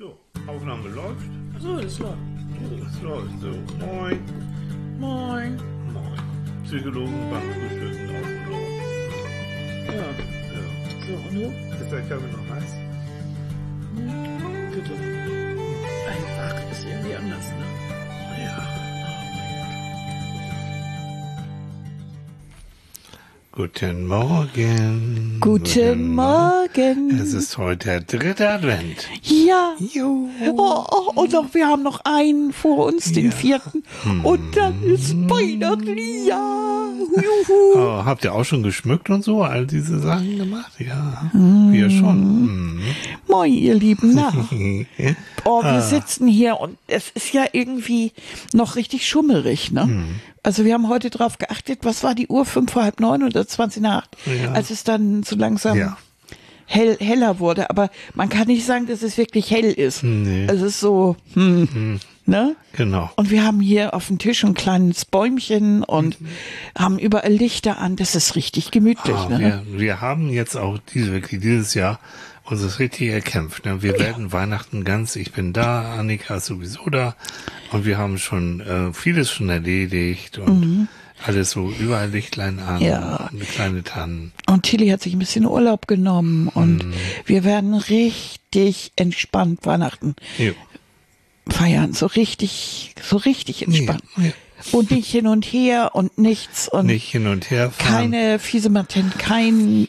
So, Aufnahme läuft. Achso, das läuft. Oh, es läuft so. Moin. Moin. Moin. Psychologen beim Frühstücken auf dem Dorf. Ja. Ja. So, und du? Ist der Kaffee noch heiß? Bitte. Einfach ist irgendwie anders, ne? Ja. Guten Morgen. Guten Morgen. Es ist heute der 3. Advent. Ja. Jo. Und wir haben noch einen vor uns, den 4. Und dann ist Weihnachten. Ja. Juhu. Oh, habt ihr auch schon geschmückt und so, all diese Sachen gemacht? Ja, wir schon. Moin, ihr Lieben. Na. Wir sitzen hier und es ist ja irgendwie noch richtig schummerig, ne? Also wir haben heute drauf geachtet, was war die Uhr? 5 vor halb 9 oder 20 nach 8, Ja. als es dann so langsam Ja. heller wurde. Aber man kann nicht sagen, dass es wirklich hell ist. Nee. Es ist so, ne? Genau. Und wir haben hier auf dem Tisch ein kleines Bäumchen und haben überall Lichter an. Das ist richtig gemütlich, Ah, ne? wir haben jetzt auch dieses Jahr uns das richtig erkämpft. Ne? Wir werden Weihnachten ganz, ich bin da, Annika ist sowieso da und wir haben schon vieles schon erledigt und alles so, überall Lichtlein an, Ja. eine kleine Tannen. Und Tilly hat sich ein bisschen Urlaub genommen und wir werden richtig entspannt Weihnachten Jo. feiern. So richtig entspannt. Ja. Und nicht hin und her und nichts und Nicht hin und her fahren. keine fiese Matent, kein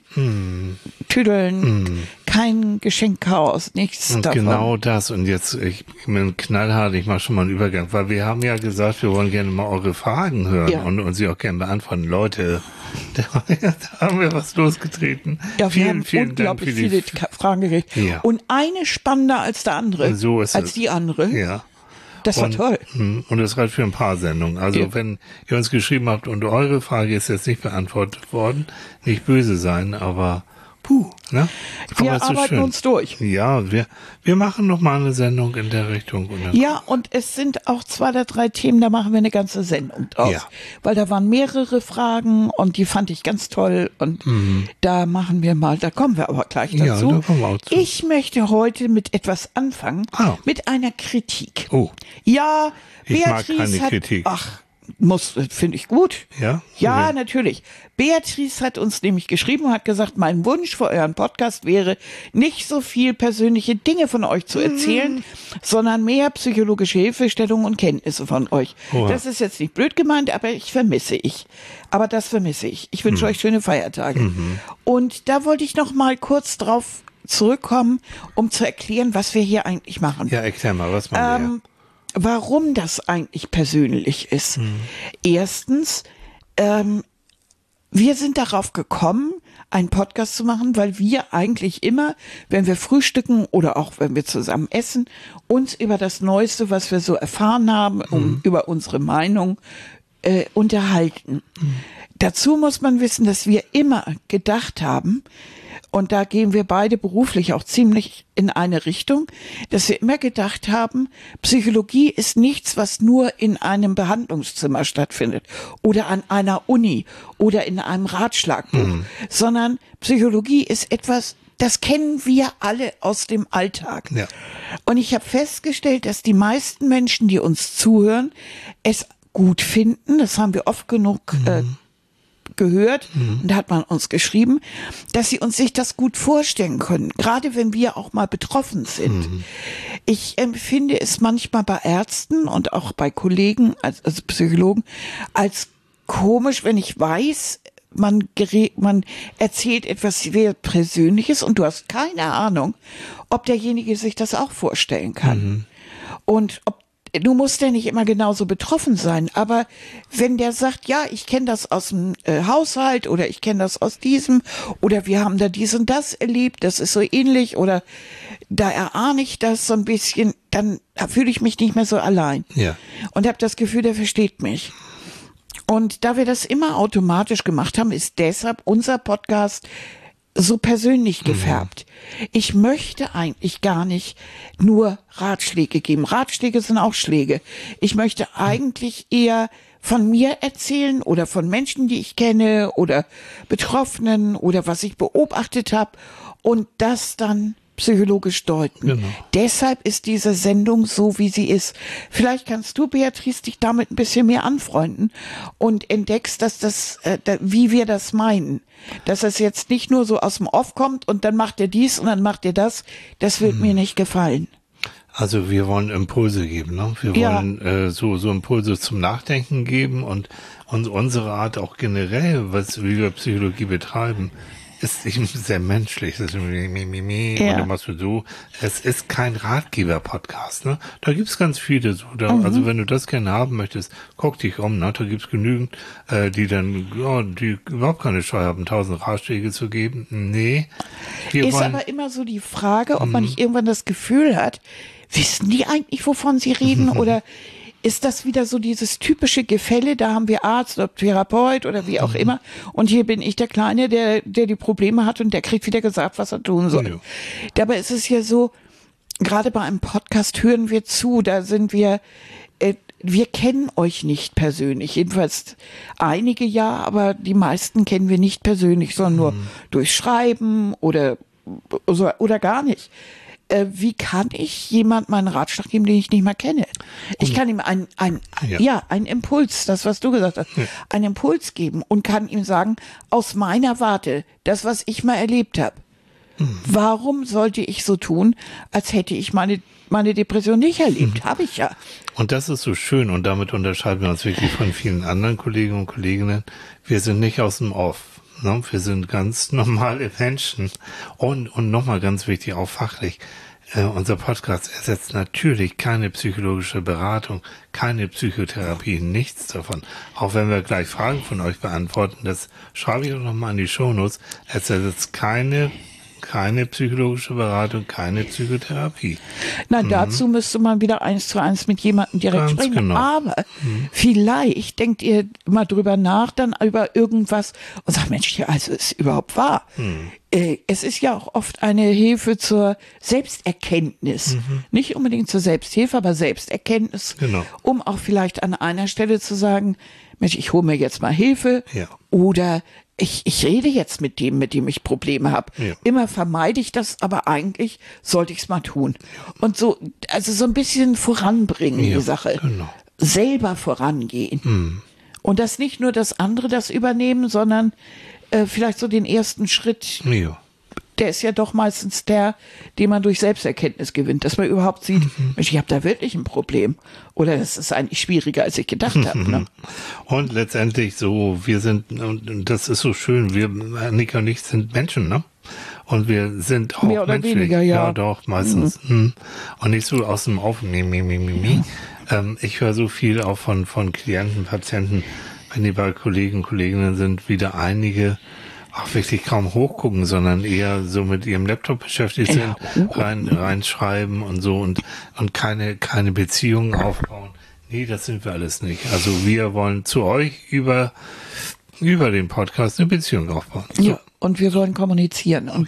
Tüdeln, kein Geschenkchaos, nichts Und davon. genau das. Und jetzt, ich bin knallhart, ich mache schon mal einen Übergang, weil wir haben ja gesagt, wir wollen gerne mal eure Fragen hören Ja. und sie auch gerne beantworten. Leute, da haben wir was losgetreten. Ja, wir haben vielen Dank unglaublich für die viele Fragen gekriegt. Ja. Und eine spannender als der andere. So ist als es. die andere. Ja. Das war toll. Und das reicht für ein paar Sendungen. Also Ja. wenn ihr uns geschrieben habt und eure Frage ist jetzt nicht beantwortet worden, nicht böse sein, aber ne? Wir Aber es ist arbeiten schön. uns durch. Ja, wir machen noch mal eine Sendung in der Richtung. Und dann Ja, und es sind auch 2 oder 3 Themen, da machen wir eine ganze Sendung draus. Ja. Weil da waren mehrere Fragen und die fand ich ganz toll und da machen wir mal, da kommen wir aber gleich Ja, dazu. da kommen wir auch zu. Ich möchte heute mit etwas anfangen, mit einer Kritik. Oh. Ja, Ich mag Beatrice keine hat, Kritik. finde ich gut. Ja? Ja, Okay. natürlich. Beatrice hat uns nämlich geschrieben und hat gesagt, mein Wunsch für euren Podcast wäre, nicht so viel persönliche Dinge von euch zu erzählen, sondern mehr psychologische Hilfestellungen und Kenntnisse von euch. Oha. Das ist jetzt nicht blöd gemeint, aber Aber das vermisse ich. Ich wünsche euch schöne Feiertage. Und da wollte ich noch mal kurz drauf zurückkommen, um zu erklären, was wir hier eigentlich machen. Ja, erklär mal, was machen Warum das eigentlich persönlich ist. Erstens, wir sind darauf gekommen, einen Podcast zu machen, weil wir eigentlich immer, wenn wir frühstücken oder auch wenn wir zusammen essen, uns über das Neueste, was wir so erfahren haben, über unsere Meinung unterhalten. Dazu muss man wissen, dass wir immer gedacht haben, und da gehen wir beide beruflich auch ziemlich in eine Richtung, dass wir immer gedacht haben, Psychologie ist nichts, was nur in einem Behandlungszimmer stattfindet oder an einer Uni oder in einem Ratschlagbuch, sondern Psychologie ist etwas, das kennen wir alle aus dem Alltag. Ja. Und ich habe festgestellt, dass die meisten Menschen, die uns zuhören, es gut finden. Das haben wir oft genug gehört und da hat man uns geschrieben, dass sie uns sich das gut vorstellen können, gerade wenn wir auch mal betroffen sind. Ich empfinde es manchmal bei Ärzten und auch bei Kollegen, also Psychologen, als komisch, wenn ich weiß, man erzählt etwas sehr Persönliches und du hast keine Ahnung, ob derjenige sich das auch vorstellen kann. Und du musst ja nicht immer genauso betroffen sein, aber wenn der sagt, ja, ich kenne das aus dem Haushalt oder ich kenne das aus diesem oder wir haben da dies und das erlebt, das ist so ähnlich oder da erahne ich das so ein bisschen, dann fühle ich mich nicht mehr so allein. Ja. Und habe das Gefühl, der versteht mich. Und da wir das immer automatisch gemacht haben, ist deshalb unser Podcast so persönlich gefärbt. Ich möchte eigentlich gar nicht nur Ratschläge geben. Ratschläge sind auch Schläge. Ich möchte eigentlich eher von mir erzählen oder von Menschen, die ich kenne oder Betroffenen oder was ich beobachtet habe und das dann psychologisch deuten. Genau. Deshalb ist diese Sendung so, wie sie ist. Vielleicht kannst du, Beatrice, dich damit ein bisschen mehr anfreunden und entdeckst, dass wie wir das meinen. Dass es jetzt nicht nur so aus dem Off kommt und dann macht er dies und dann macht er das. Das wird mir nicht gefallen. Also wir wollen Impulse geben, ne? Wir wollen so Impulse zum Nachdenken geben und unsere Art auch generell, wie wir Psychologie betreiben, ist eben sehr menschlich. Das ist und dann machst du so. Es ist kein Ratgeber-Podcast, ne? Da gibt's ganz viele so. Also wenn du das gerne haben möchtest, guck dich um, ne? Da gibt's genügend, die überhaupt keine Scheu haben, 1000 Ratschläge zu geben. Nee. Ist aber immer so die Frage, ob man nicht irgendwann das Gefühl hat, wissen die eigentlich, wovon sie reden? Oder ist das wieder so dieses typische Gefälle, da haben wir Arzt oder Therapeut oder wie auch immer und hier bin ich der Kleine, der die Probleme hat und der kriegt wieder gesagt, was er tun soll. Ja. Dabei ist es ja so, gerade bei einem Podcast hören wir zu, da sind wir kennen euch nicht persönlich, jedenfalls einige ja, aber die meisten kennen wir nicht persönlich, sondern nur durch Schreiben oder gar nicht. Wie kann ich jemand meinen Ratschlag geben, den ich nicht mehr kenne? Ich kann ihm einen Impuls, das, was du gesagt hast, einen Impuls geben und kann ihm sagen, aus meiner Warte, das, was ich mal erlebt habe. Warum sollte ich so tun, als hätte ich meine Depression nicht erlebt? Habe ich ja. Und das ist so schön und damit unterscheiden wir uns wirklich von vielen anderen Kollegen und Kolleginnen. Wir sind nicht aus dem Off. Wir sind ganz normale Menschen und nochmal ganz wichtig, auch fachlich. Unser Podcast ersetzt natürlich keine psychologische Beratung, keine Psychotherapie, nichts davon. Auch wenn wir gleich Fragen von euch beantworten, das schreibe ich auch nochmal in die Shownotes. Es ersetzt keine psychologische Beratung, keine Psychotherapie. Na, dazu müsste man wieder 1:1 mit jemandem direkt Ganz sprechen. genau. Aber vielleicht denkt ihr mal drüber nach, dann über irgendwas und sagt, Mensch, ja, also ist überhaupt wahr. Es ist ja auch oft eine Hilfe zur Selbsterkenntnis. Nicht unbedingt zur Selbsthilfe, aber Selbsterkenntnis. Genau. Um auch vielleicht an einer Stelle zu sagen, Mensch, ich hole mir jetzt mal Hilfe. Ja. Oder ich rede jetzt mit dem ich Probleme habe. Ja. Immer vermeide ich das, aber eigentlich sollte ich es mal tun. Und so, also so ein bisschen voranbringen, die Sache. Genau. Selber vorangehen. Und das nicht nur das andere das übernehmen, sondern vielleicht so den ersten Schritt. Ja. Der ist ja doch meistens der, den man durch Selbsterkenntnis gewinnt, dass man überhaupt sieht, Mensch, ich habe da wirklich ein Problem. Oder das ist eigentlich schwieriger, als ich gedacht habe. Ne? Und letztendlich so, wir sind, und das ist so schön, wir, Annika und ich, sind Menschen, ne? Und wir sind auch mehr oder menschlich. weniger, ja. Ja, doch, meistens. Und nicht so aus dem Aufnehmen. Ich höre so viel auch von Klienten, Patienten, wenn die bei Kollegen und Kolleginnen sind, wieder einige auch wirklich kaum hochgucken, sondern eher so mit ihrem Laptop beschäftigt sind, reinschreiben und so und keine Beziehungen aufbauen. Nee, das sind wir alles nicht. Also wir wollen zu euch über den Podcast eine Beziehung aufbauen. So. Ja, und wir wollen kommunizieren und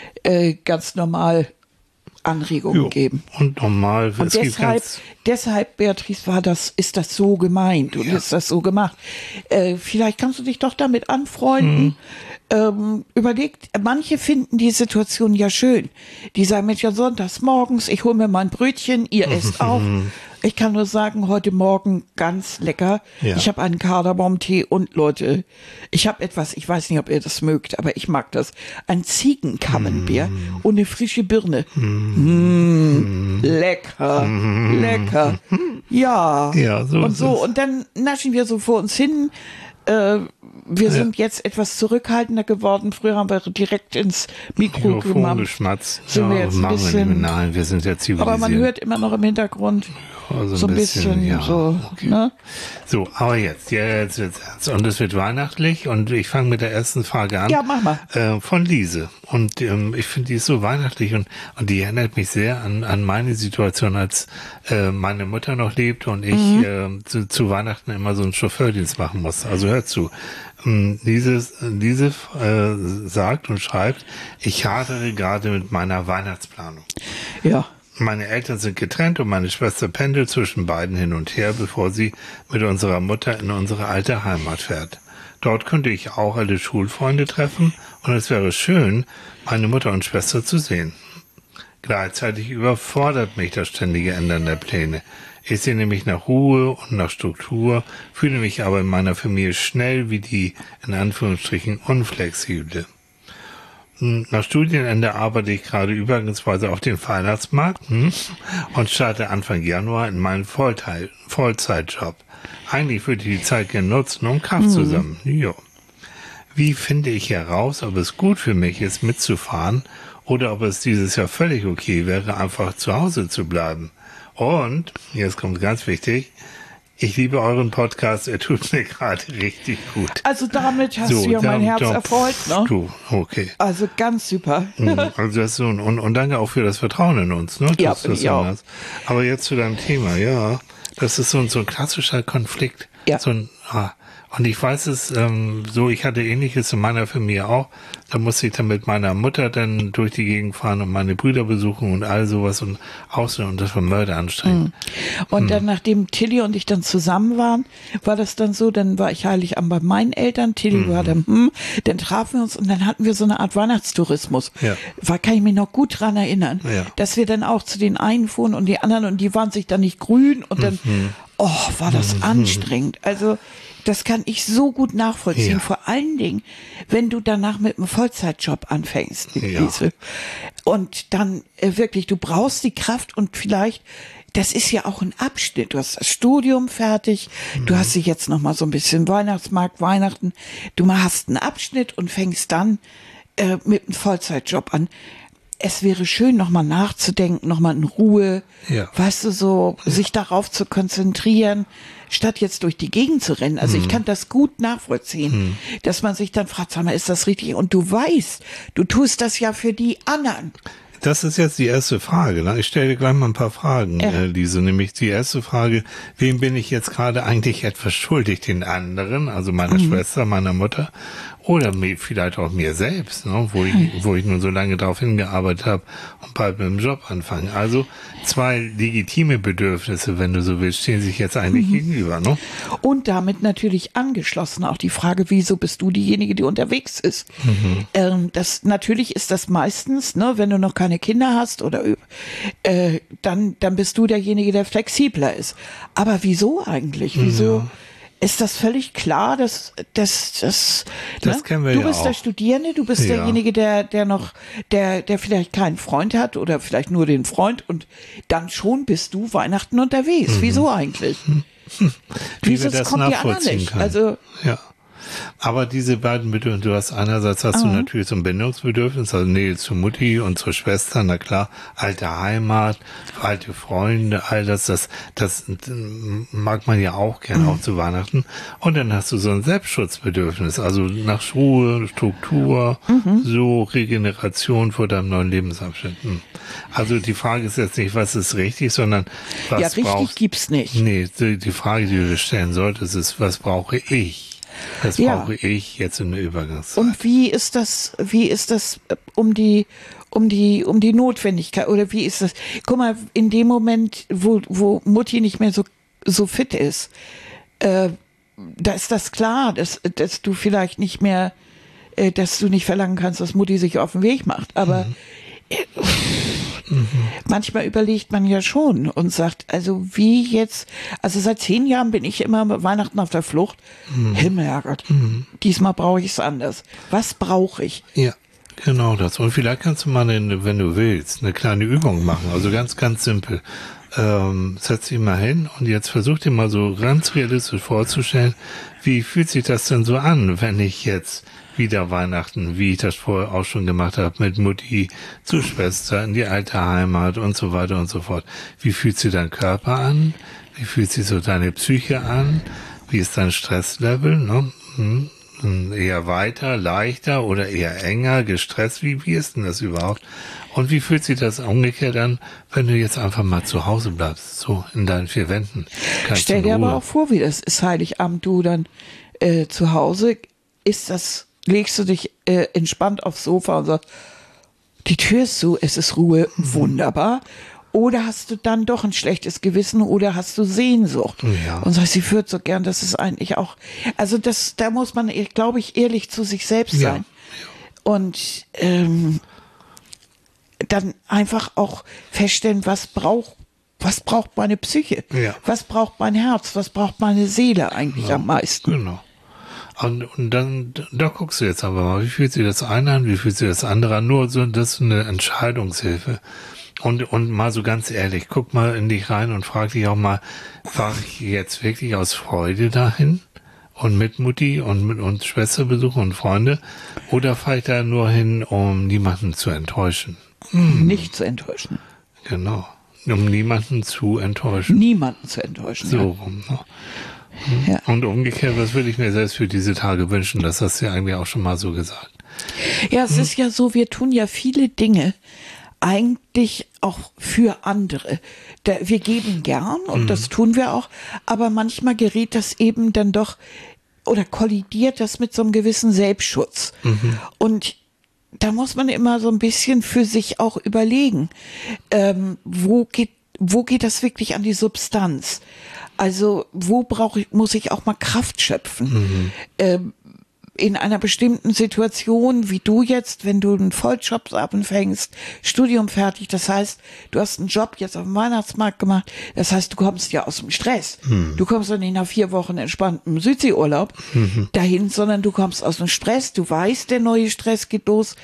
ganz normal Anregungen geben. Und normal. Und deshalb, Beatrice, ist das so gemeint und ist das so gemacht. Vielleicht kannst du dich doch damit anfreunden. Überlegt, manche finden die Situation ja schön. Die sagen, Mensch, ja, sonntags morgens, ich hole mir mal ein Brötchen, ihr esst auch. Ich kann nur sagen, heute Morgen ganz lecker. Ja. Ich habe einen Kardamomtee und Leute, ich habe etwas, ich weiß nicht, ob ihr das mögt, aber ich mag das. Ein Ziegenkammenbier und eine frische Birne. Lecker, lecker. Ja, so und so. Und dann naschen wir so vor uns hin. Wir sind jetzt etwas zurückhaltender geworden. Früher haben wir direkt ins Mikrofon geschmatzt. Sind wir jetzt ein bisschen, nein, wir sind ja zivilisiert. Aber man hört immer noch im Hintergrund so ein bisschen so. Okay. Ne? So, aber jetzt wird's ernst. Und es wird weihnachtlich und ich fange mit der ersten Frage an. Ja, mach mal. Von Lise. Und ich finde, die ist so weihnachtlich und die erinnert mich sehr an meine Situation, als meine Mutter noch lebte und ich zu Weihnachten immer so einen Chauffeurdienst machen musste. Also hör zu. Lise sagt und schreibt, ich hadere gerade mit meiner Weihnachtsplanung. Ja. Meine Eltern sind getrennt und meine Schwester pendelt zwischen beiden hin und her, bevor sie mit unserer Mutter in unsere alte Heimat fährt. Dort könnte ich auch alle Schulfreunde treffen und es wäre schön, meine Mutter und Schwester zu sehen. Gleichzeitig überfordert mich das ständige Ändern der Pläne. Ich sehne mich nach Ruhe und nach Struktur, fühle mich aber in meiner Familie schnell wie die, in Anführungsstrichen, Unflexible. Nach Studienende arbeite ich gerade übergangsweise auf den Weihnachtsmarkt und starte Anfang Januar in meinen Vollzeitjob. Eigentlich würde ich die Zeit gerne nutzen, um Kraft zu sammeln. Jo. Wie finde ich heraus, ob es gut für mich ist, mitzufahren oder ob es dieses Jahr völlig okay wäre, einfach zu Hause zu bleiben? Und, jetzt kommt ganz wichtig, ich liebe euren Podcast, er tut mir gerade richtig gut. Also damit hast du ja mein Herz erfreut, ne? Du, okay. Also ganz super. Also das so, und danke auch für das Vertrauen in uns, ne? Ja, das auch. Aber jetzt zu deinem Thema, ja. Das ist so ein klassischer Konflikt. Ja. Und ich weiß es, ich hatte Ähnliches in meiner Familie auch. Da musste ich dann mit meiner Mutter dann durch die Gegend fahren und meine Brüder besuchen und all sowas und außen, und das war mörderanstrengend. Und dann, nachdem Tilly und ich dann zusammen waren, war das dann so, dann war ich Heiligabend bei meinen Eltern, Tilly war dann trafen wir uns und dann hatten wir so eine Art Weihnachtstourismus. Ja. Kann ich mich noch gut dran erinnern, dass wir dann auch zu den einen fuhren und die anderen, und die waren sich dann nicht grün und dann, war das anstrengend. Also, das kann ich so gut nachvollziehen. Ja. Vor allen Dingen, wenn du danach mit einem Vollzeitjob anfängst. Ja. Und dann wirklich, du brauchst die Kraft und vielleicht, das ist ja auch ein Abschnitt. Du hast das Studium fertig. Du hast dich jetzt noch mal so ein bisschen Weihnachtsmarkt, Weihnachten. Du hast einen Abschnitt und fängst dann mit einem Vollzeitjob an. Es wäre schön, nochmal nachzudenken, nochmal in Ruhe, weißt du, so sich darauf zu konzentrieren, statt jetzt durch die Gegend zu rennen. Also ich kann das gut nachvollziehen, dass man sich dann fragt, sag mal, ist das richtig? Und du weißt, du tust das ja für die anderen. Das ist jetzt die erste Frage. Ne? Ich stelle dir gleich mal ein paar Fragen, Lise. Nämlich die erste Frage, wem bin ich jetzt gerade eigentlich etwas schuldig? Den anderen, also meiner Schwester, meiner Mutter, oder vielleicht auch mir selbst, ne? wo ich nun so lange darauf hingearbeitet habe und bald mit dem Job anfange. Also 2 legitime Bedürfnisse, wenn du so willst, stehen sich jetzt eigentlich gegenüber. Ne? Und damit natürlich angeschlossen auch die Frage, wieso bist du diejenige, die unterwegs ist? Natürlich ist das meistens, ne, wenn du noch keine Kinder hast oder dann bist du derjenige, der flexibler ist. Aber wieso eigentlich? Wieso? Ist das völlig klar, dass das ne? kennen wir du ja bist auch. der Studierende, du bist derjenige, der vielleicht keinen Freund hat oder vielleicht nur den Freund, und dann schon bist du Weihnachten unterwegs. Wieso eigentlich? Wie wir das kommt die anderen nachvollziehen nicht. können. Also Aber diese beiden Bedürfnisse, du hast einerseits du natürlich so ein Bindungsbedürfnis, also Nähe zu Mutti und zur Schwester, na klar, alte Heimat, alte Freunde, all das mag man ja auch gerne, auch zu Weihnachten. Und dann hast du so ein Selbstschutzbedürfnis, also nach Ruhe, Struktur, so Regeneration vor deinem neuen Lebensabschnitt. Also die Frage ist jetzt nicht, was ist richtig, sondern was ja, richtig brauchst. gibt's nicht. Nee, die Frage, die du dir stellen solltest, ist, was brauche ich? Das brauche ich jetzt in der Übergangszeit. Und wie ist das um die Notwendigkeit, oder wie ist das? Guck mal, in dem Moment, wo Mutti nicht mehr so fit ist, da ist das klar, dass du vielleicht nicht mehr, dass du nicht verlangen kannst, dass Mutti sich auf den Weg macht. Aber manchmal überlegt man ja schon und sagt, also wie jetzt, also seit 10 Jahren bin ich immer mit Weihnachten auf der Flucht. Himmelherrgott, diesmal brauche ich es anders. Was brauche ich? Ja, genau das. Und vielleicht kannst du mal, wenn du willst, eine kleine Übung machen. Also ganz, ganz simpel. Setz dich mal hin und jetzt versuch dir mal so ganz realistisch vorzustellen, wie fühlt sich das denn so an, wenn ich jetzt wieder Weihnachten, wie ich das vorher auch schon gemacht habe, mit Mutti zu Schwester in die alte Heimat und so weiter und so fort. Wie fühlt sich dein Körper an? Wie fühlt sich so deine Psyche an? Wie ist dein Stresslevel? Ne? Eher weiter, leichter oder eher enger, gestresst? Wie ist denn das überhaupt? Und wie fühlt sich das umgekehrt an, wenn du jetzt einfach mal zu Hause bleibst, so in deinen 4 Wänden? Stell dir aber auch vor, wie das ist, Heiligabend, du dann zu Hause, legst du dich entspannt aufs Sofa und sagst, die Tür ist zu, es ist Ruhe, wunderbar. Oder hast du dann doch ein schlechtes Gewissen oder hast du Sehnsucht? Ja. Und sagst, sie führt so gern, das ist eigentlich auch, also da muss man, glaube ich, ehrlich zu sich selbst sein. Ja. Und dann einfach auch feststellen, was braucht meine Psyche? Ja. Was braucht mein Herz? Was braucht meine Seele eigentlich am meisten? Genau. Und dann, da guckst du jetzt aber mal, wie fühlt sich das eine an, wie fühlt sich das andere an? Nur so, das ist eine Entscheidungshilfe. Und mal so ganz ehrlich, guck mal in dich rein und frag dich auch mal, fahre ich jetzt wirklich aus Freude dahin? Und mit Mutti und mit uns Schwesterbesuch und Freunde? Oder fahre ich da nur hin, um niemanden zu enttäuschen? Nicht zu enttäuschen. Genau. Um niemanden zu enttäuschen. Niemanden zu enttäuschen. So Ja. rum. Ne? Ja. Und umgekehrt, was würde ich mir selbst für diese Tage wünschen? Das hast du ja eigentlich auch schon mal so gesagt. Ja, es ist ja so, wir tun ja viele Dinge eigentlich auch für andere. Wir geben gern und das tun wir auch, aber manchmal gerät das eben dann doch oder kollidiert das mit so einem gewissen Selbstschutz. Und da muss man immer so ein bisschen für sich auch überlegen, wo geht das wirklich an die Substanz? Also wo muss ich auch mal Kraft schöpfen? In einer bestimmten Situation, wie du jetzt, wenn du einen Volljob anfängst, Studium fertig, das heißt, du hast einen Job jetzt auf dem Weihnachtsmarkt gemacht, das heißt, du kommst ja aus dem Stress. Du kommst doch nicht nach 4 Wochen entspanntem Südseeurlaub dahin, sondern du kommst aus dem Stress, du weißt, der neue Stress geht los.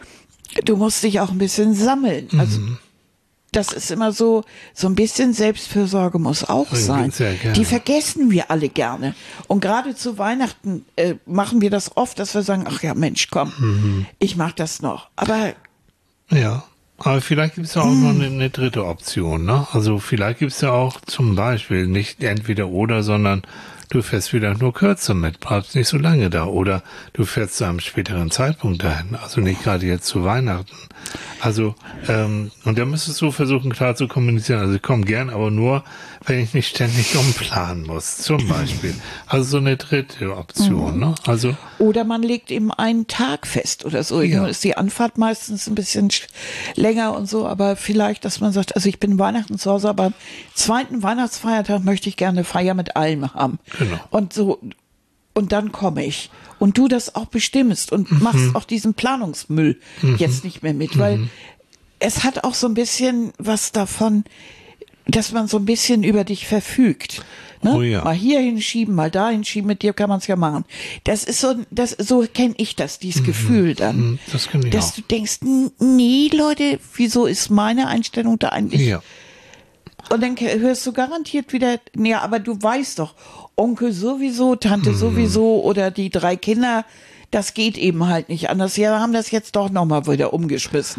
Du musst dich auch ein bisschen sammeln. Also das ist immer so ein bisschen Selbstfürsorge muss auch sein. Sehr gerne. Die vergessen wir alle gerne. Und gerade zu Weihnachten machen wir das oft, dass wir sagen, ach ja, Mensch, komm, ich mach das noch. Aber Ja, aber vielleicht gibt es ja auch noch eine dritte Option, ne? Also vielleicht gibt es ja auch zum Beispiel nicht entweder oder, sondern du fährst wieder nur kürzer mit, bleibst nicht so lange da. Oder du fährst zu einem späteren Zeitpunkt dahin, also nicht gerade jetzt zu Weihnachten. Also, und da müsstest du versuchen klar zu kommunizieren. Also ich komme gern, aber nur, wenn ich nicht ständig umplanen muss, zum Beispiel. Also so eine dritte Option, ne? Also oder man legt eben einen Tag fest oder so. Ja. Nur ist die Anfahrt meistens ein bisschen länger und so, aber vielleicht, dass man sagt, also ich bin Weihnachten zu Hause, aber am 2. Weihnachtsfeiertag möchte ich gerne eine Feier mit allem haben. Genau. Und so, und dann komme ich. Und du das auch bestimmst und machst auch diesen Planungsmüll jetzt nicht mehr mit, weil es hat auch so ein bisschen was davon, dass man so ein bisschen über dich verfügt. Ne? Oh ja. Mal hier hinschieben, mal da hinschieben, mit dir kann man es ja machen. Das ist so kenne ich das, dieses Gefühl dann. das kenn ich dass auch. du denkst, nee, Leute, wieso ist meine Einstellung da eigentlich? Ja. Und dann hörst du garantiert wieder, ja, aber du weißt doch, Onkel sowieso, Tante sowieso oder die 3 Kinder, das geht eben halt nicht anders. Ja, wir haben das jetzt doch nochmal wieder umgeschmissen.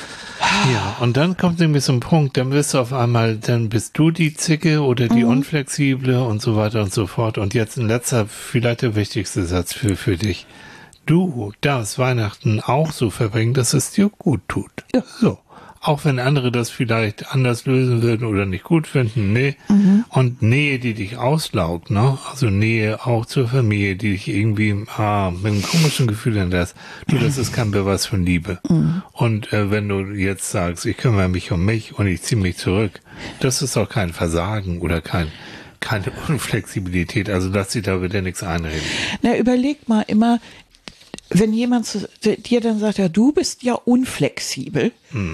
Ja, und dann kommt nämlich so ein Punkt, dann wirst du auf einmal, dann bist du die Zicke oder die Unflexible und so weiter und so fort. Und jetzt ein letzter, vielleicht der wichtigste Satz für dich. Du darfst Weihnachten auch so verbringen, dass es dir gut tut. Ja. So. Auch wenn andere das vielleicht anders lösen würden oder nicht gut finden, nee. Und Nähe, die dich auslaugt, ne? Also Nähe auch zur Familie, die dich irgendwie mit einem komischen Gefühl hinterlässt. Du, das ist kein Beweis von Liebe. Und wenn du jetzt sagst, ich kümmere mich um mich und ich ziehe mich zurück, das ist auch kein Versagen oder keine Unflexibilität. Also lass dich da wieder nichts einreden. Na, überleg mal immer, wenn jemand zu dir dann sagt, ja, du bist ja unflexibel,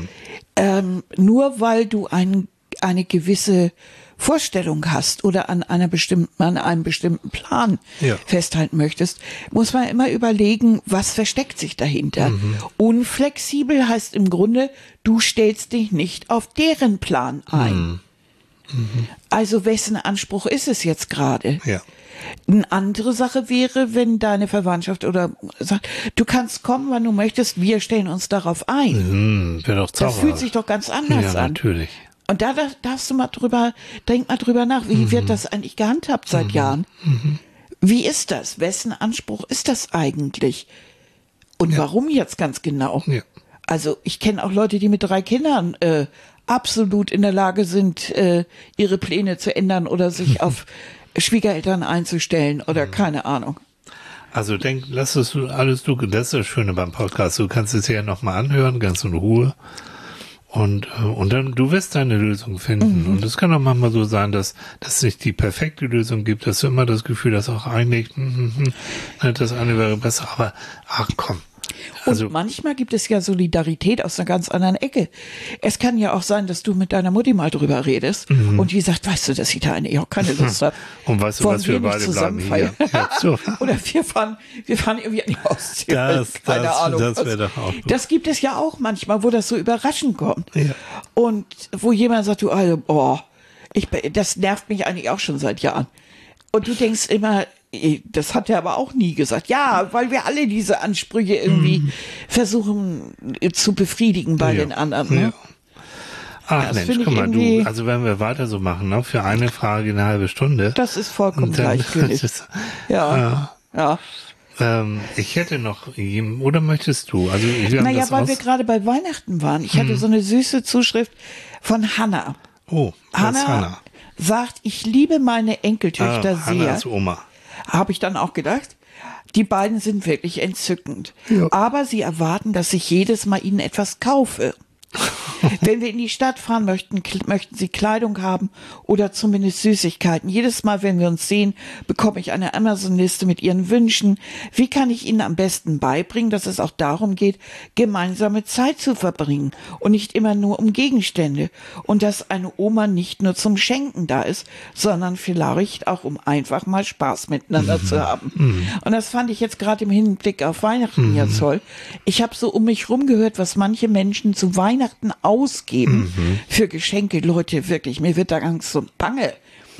nur weil du eine gewisse Vorstellung hast oder an einem bestimmten Plan festhalten möchtest, muss man immer überlegen, was versteckt sich dahinter. Unflexibel heißt im Grunde, du stellst dich nicht auf deren Plan ein. Also wessen Anspruch ist es jetzt gerade? Ja. Eine andere Sache wäre, wenn deine Verwandtschaft oder sagt, du kannst kommen, wann du möchtest, wir stellen uns darauf ein. Wäre doch Das zauberhaft. fühlt sich doch ganz anders Ja, an. natürlich. Und da darfst du denk mal drüber nach, wie wird das eigentlich gehandhabt seit Jahren? Wie ist das? Wessen Anspruch ist das eigentlich? Und warum jetzt ganz genau? Ja. Also ich kenne auch Leute, die mit 3 Kindern absolut in der Lage sind, ihre Pläne zu ändern oder sich auf Schwiegereltern einzustellen oder keine Ahnung. Also lass es alles du, das ist das Schöne beim Podcast. Du kannst es ja nochmal anhören, ganz in Ruhe. Und dann, du wirst deine Lösung finden. Und es kann auch manchmal so sein, dass es nicht die perfekte Lösung gibt, dass du immer das Gefühl hast, auch eigentlich, das eine wäre besser, aber ach komm. Also, Und manchmal gibt es ja Solidarität aus einer ganz anderen Ecke. Es kann ja auch sein, dass du mit deiner Mutti mal drüber redest und die sagt, weißt du, dass ich da eigentlich auch keine Lust habe. und weißt du, was wir beide bleiben hier? Ja, so. Oder wir fahren irgendwie an die Ostsee. Keine Ahnung. Das wäre doch auch gut. Das gibt es ja auch manchmal, wo das so überraschend kommt. Ja. Und wo jemand sagt, du, also, das nervt mich eigentlich auch schon seit Jahren. Und du denkst immer, das hat er aber auch nie gesagt. Ja, weil wir alle diese Ansprüche irgendwie versuchen zu befriedigen bei den anderen. Ne? Ja. Ach Das Mensch, finde ich guck mal, irgendwie- also wenn wir weiter so machen, ne, für eine Frage eine halbe Stunde. Das ist vollkommen Und dann- gleichgültig. das- Ja. Ich hätte noch, oder möchtest du? Also wir haben Naja, das weil wir gerade bei Weihnachten waren. Ich hatte so eine süße Zuschrift von Hannah. Oh, das ist Hannah. Sagt, ich liebe meine Enkeltöchter Hannah sehr. ist Oma. Habe ich dann auch gedacht. Die beiden sind wirklich entzückend. Ja. Aber sie erwarten, dass ich jedes Mal ihnen etwas kaufe. Wenn wir in die Stadt fahren möchten sie Kleidung haben oder zumindest Süßigkeiten. Jedes Mal, wenn wir uns sehen, bekomme ich eine Amazon-Liste mit ihren Wünschen. Wie kann ich ihnen am besten beibringen, dass es auch darum geht, gemeinsame Zeit zu verbringen und nicht immer nur um Gegenstände? Und dass eine Oma nicht nur zum Schenken da ist, sondern vielleicht auch, um einfach mal Spaß miteinander zu haben. Und das fand ich jetzt gerade im Hinblick auf Weihnachten ja toll. Ich habe so um mich rum gehört, was manche Menschen zu Weihnachten ausgeben für Geschenke. Leute, wirklich, mir wird da Angst und Bange.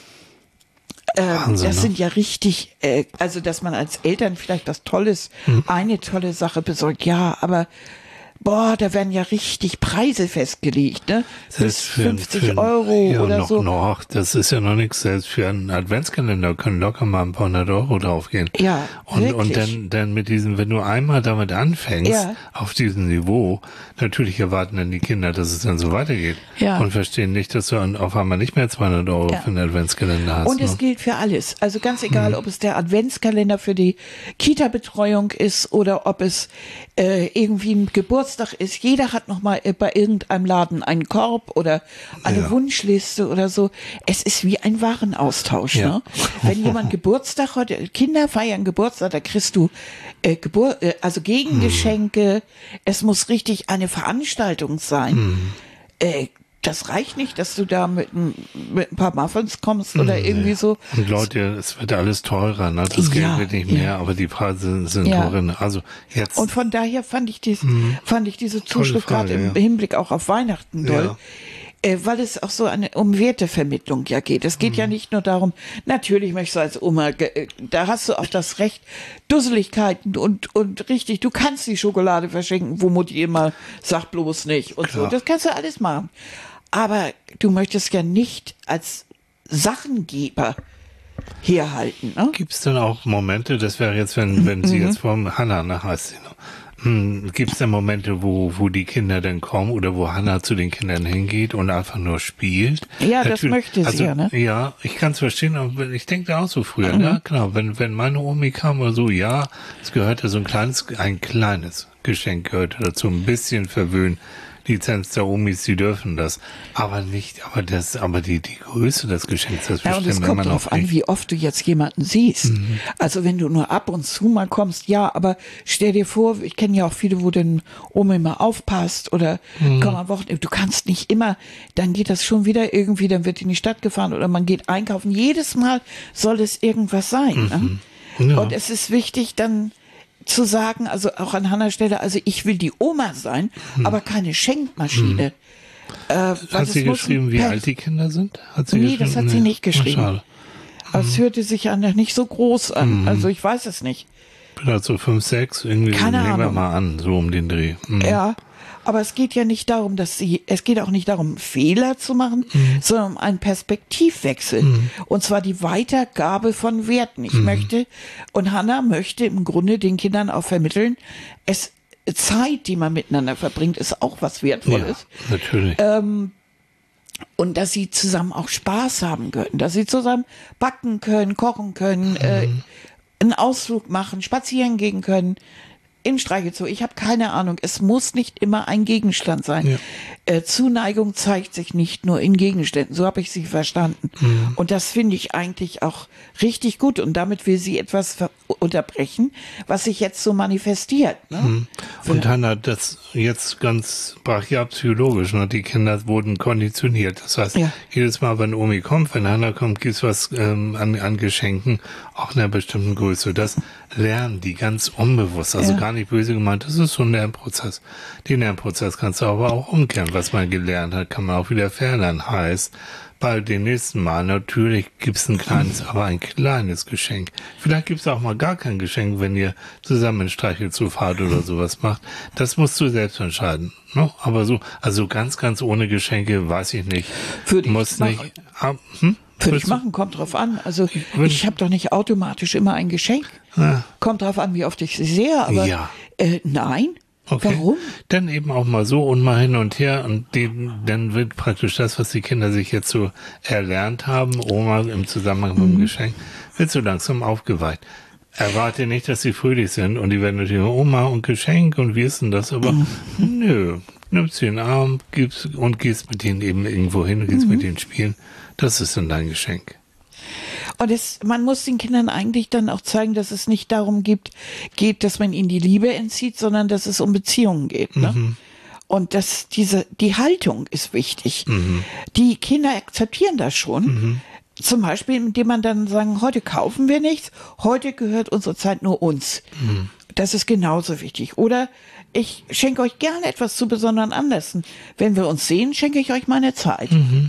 Wahnsinn, Das ne? sind ja richtig, also dass man als Eltern vielleicht was Tolles, eine tolle Sache besorgt, ja, aber boah, da werden ja richtig Preise festgelegt, ne? Bis 50 Euro ja, oder noch, so. Noch, das ist ja noch nichts. Selbst für einen Adventskalender können locker mal ein paar hundert Euro draufgehen. Ja, und wirklich. dann mit diesem, wenn du einmal damit anfängst, Ja. auf diesem Niveau, natürlich erwarten dann die Kinder, dass es dann so weitergeht. Ja. Und verstehen nicht, dass du dann auf einmal nicht mehr 200 Euro Ja. für einen Adventskalender hast. Und es ne? gilt für alles. Also ganz egal, ob es der Adventskalender für die Kita-Betreuung ist oder ob es irgendwie ein Geburtstag ist. Jeder hat noch mal bei irgendeinem Laden einen Korb oder eine Ja. Wunschliste oder so. Es ist wie ein Warenaustausch. Ja. Ne? Wenn jemand Geburtstag hat, Kinder feiern Geburtstag, da kriegst du also Gegengeschenke. Es muss richtig eine Veranstaltung sein. Das reicht nicht, dass du da mit ein paar Muffins kommst oder irgendwie so. Und Leute, es wird alles teurer, ne? Das Geld Ja, wird nicht ja. mehr, aber die Preise sind Ja. teurer. Ne? Also jetzt. Und von daher fand ich diese Zuschrift Frage, gerade im ja. Hinblick auch auf Weihnachten toll. Ja. Weil es auch so um Wertevermittlung ja geht. Es geht ja nicht nur darum, natürlich möchtest du als Oma, da hast du auch das Recht, Dusseligkeiten und richtig, du kannst die Schokolade verschenken, wo Mutti immer sagt bloß nicht und so. Klar. Das kannst du alles machen. Aber du möchtest ja nicht als Sachengeber herhalten, ne? Gibt es denn auch Momente, das wäre jetzt, wenn sie jetzt vom Hannah heißt sie noch, gibt es denn Momente, wo die Kinder dann kommen oder wo Hannah zu den Kindern hingeht und einfach nur spielt? Ja, das möchte sie ja, ne? Ja, ich kann es verstehen, aber ich denke da auch so früher, ja, klar, wenn meine Omi kam oder so, ja, es gehörte so ein kleines Geschenk gehörte dazu, ein bisschen verwöhnen. Lizenz der Omis, die dürfen das. Aber die Größe des Geschenks, das Ja, und es bestimmt kommt immer darauf noch an, nicht. wie oft du jetzt jemanden siehst. Also wenn du nur ab und zu mal kommst, ja, aber stell dir vor, ich kenne ja auch viele, wo dann Oma immer aufpasst oder komm am Wochenende, du kannst nicht immer, dann geht das schon wieder irgendwie, dann wird in die Stadt gefahren oder man geht einkaufen. Jedes Mal soll es irgendwas sein. Ne? Ja. Und es ist wichtig, dann zu sagen, also auch an Hannahs Stelle, also ich will die Oma sein, aber keine Schenkmaschine. Hat sie geschrieben, wie alt die Kinder sind? Hat sie Nee, das hat sie nicht geschrieben. Ach, schade. Aber es hörte sich ja nicht so groß an. Also ich weiß es nicht. Vielleicht so 5, 6, irgendwie Keine nehmen wir Ahnung. mal an, so um den Dreh. Ja, aber es geht ja nicht darum, es geht auch nicht darum, Fehler zu machen, sondern um einen Perspektivwechsel. Und zwar die Weitergabe von Werten. Ich möchte, und Hannah möchte im Grunde den Kindern auch vermitteln, Zeit, die man miteinander verbringt, ist auch was Wertvolles. Ja, natürlich. Und dass sie zusammen auch Spaß haben können, dass sie zusammen backen können, kochen können, einen Ausflug machen, spazieren gehen können. im Streichelzoo. Ich habe keine Ahnung. Es muss nicht immer ein Gegenstand sein. Ja. Zuneigung zeigt sich nicht nur in Gegenständen. So habe ich sie verstanden. Und das finde ich eigentlich auch richtig gut. Und damit will sie etwas unterbrechen, was sich jetzt so manifestiert. Ne? Und Hanna, das jetzt ganz brachial psychologisch. Ne? Die Kinder wurden konditioniert. Das heißt, jedes Mal, wenn Omi kommt, wenn Hanna kommt, gibt's was an Geschenken, auch in einer bestimmten Größe. Das lernen die ganz unbewusst. Also gar nicht böse gemeint. Das ist so ein Lernprozess. Den Lernprozess kannst du aber auch umkehren. Was man gelernt hat, kann man auch wieder verlernen. Heißt, bei dem nächsten Mal natürlich gibt's ein kleines, aber ein kleines Geschenk. Vielleicht gibt's auch mal gar kein Geschenk, wenn ihr zusammen in Streichelzoo fahrt oder sowas macht. Das musst du selbst entscheiden. Ne? Aber so, also ganz ohne Geschenke, weiß ich nicht. Würde ich muss machen. nicht. Würde ich machen, kommt drauf an. Also ich habe doch nicht automatisch immer ein Geschenk. Ja. Kommt drauf an, wie oft ich sie sehe, aber nein. Okay. Warum? Dann eben auch mal so und mal hin und her und dann wird praktisch das, was die Kinder sich jetzt so erlernt haben, Oma im Zusammenhang mit dem Geschenk, wird so langsam aufgeweicht. Erwarte nicht, dass sie fröhlich sind und die werden natürlich Oma und Geschenk und wie ist denn das? Aber nö, nimmst sie in den Arm, gibst und gehst mit denen eben irgendwo hin, gehst mit denen spielen. Das ist dann dein Geschenk. Und man muss den Kindern eigentlich dann auch zeigen, dass es nicht darum geht, dass man ihnen die Liebe entzieht, sondern dass es um Beziehungen geht. Ne? Und die Haltung ist wichtig. Die Kinder akzeptieren das schon. Zum Beispiel, indem man dann sagen, heute kaufen wir nichts, heute gehört unsere Zeit nur uns. Das ist genauso wichtig. Oder ich schenke euch gerne etwas zu besonderen Anlässen. Wenn wir uns sehen, schenke ich euch meine Zeit.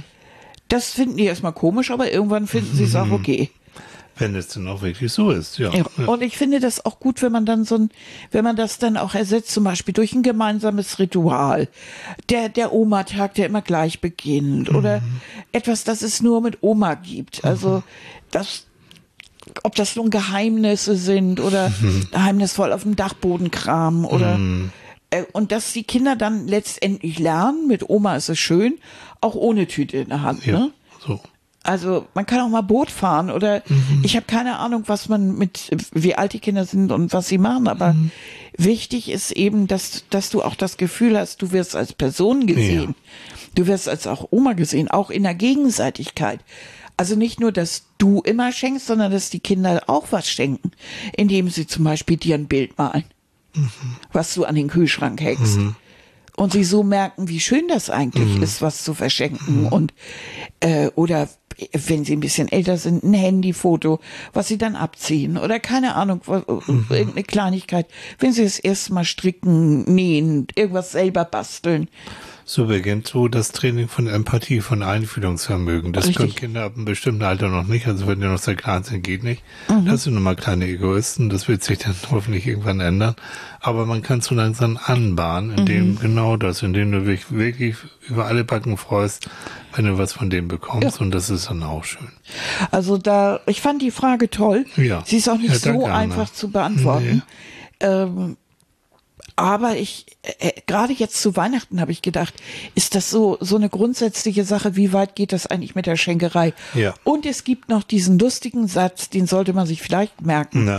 Das finden die erstmal komisch, aber irgendwann finden sie es auch okay. Wenn es dann auch wirklich so ist, ja. Und ich finde das auch gut, wenn man dann wenn man das dann auch ersetzt, zum Beispiel durch ein gemeinsames Ritual. Der Oma-Tag, der immer gleich beginnt. Oder etwas, das es nur mit Oma gibt. Also, ob das nun Geheimnisse sind oder geheimnisvoll auf dem Dachboden kramen oder, und dass die Kinder dann letztendlich lernen, mit Oma ist es schön, auch ohne Tüte in der Hand, ne? So. Also man kann auch mal Boot fahren oder ich habe keine Ahnung, wie alt die Kinder sind und was sie machen, aber wichtig ist eben, dass du auch das Gefühl hast, du wirst als Person gesehen. Du wirst als auch Oma gesehen, auch in der Gegenseitigkeit. Also nicht nur, dass du immer schenkst, sondern dass die Kinder auch was schenken, indem sie zum Beispiel dir ein Bild malen, was du an den Kühlschrank hängst. Und sie so merken, wie schön das eigentlich ist, was zu verschenken und oder wenn sie ein bisschen älter sind, ein Handyfoto, was sie dann abziehen oder keine Ahnung, irgendeine Kleinigkeit, wenn sie das erste Mal stricken, nähen, irgendwas selber basteln. So beginnt so das Training von Empathie, von Einfühlungsvermögen. Das können Kinder ab einem bestimmten Alter noch nicht, also wenn die noch sehr klein sind, geht nicht. Das sind nun mal kleine Egoisten, das wird sich dann hoffentlich irgendwann ändern. Aber man kann so langsam anbahnen, indem indem du dich wirklich über alle Backen freust, wenn du was von dem bekommst und das ist dann auch schön. Also ich fand die Frage toll. Ja. Sie ist auch nicht so einfach zu beantworten. Nee. Aber gerade jetzt zu Weihnachten habe ich gedacht, ist das so eine grundsätzliche Sache, wie weit geht das eigentlich mit der Schenkerei? Ja. Und es gibt noch diesen lustigen Satz, den sollte man sich vielleicht merken.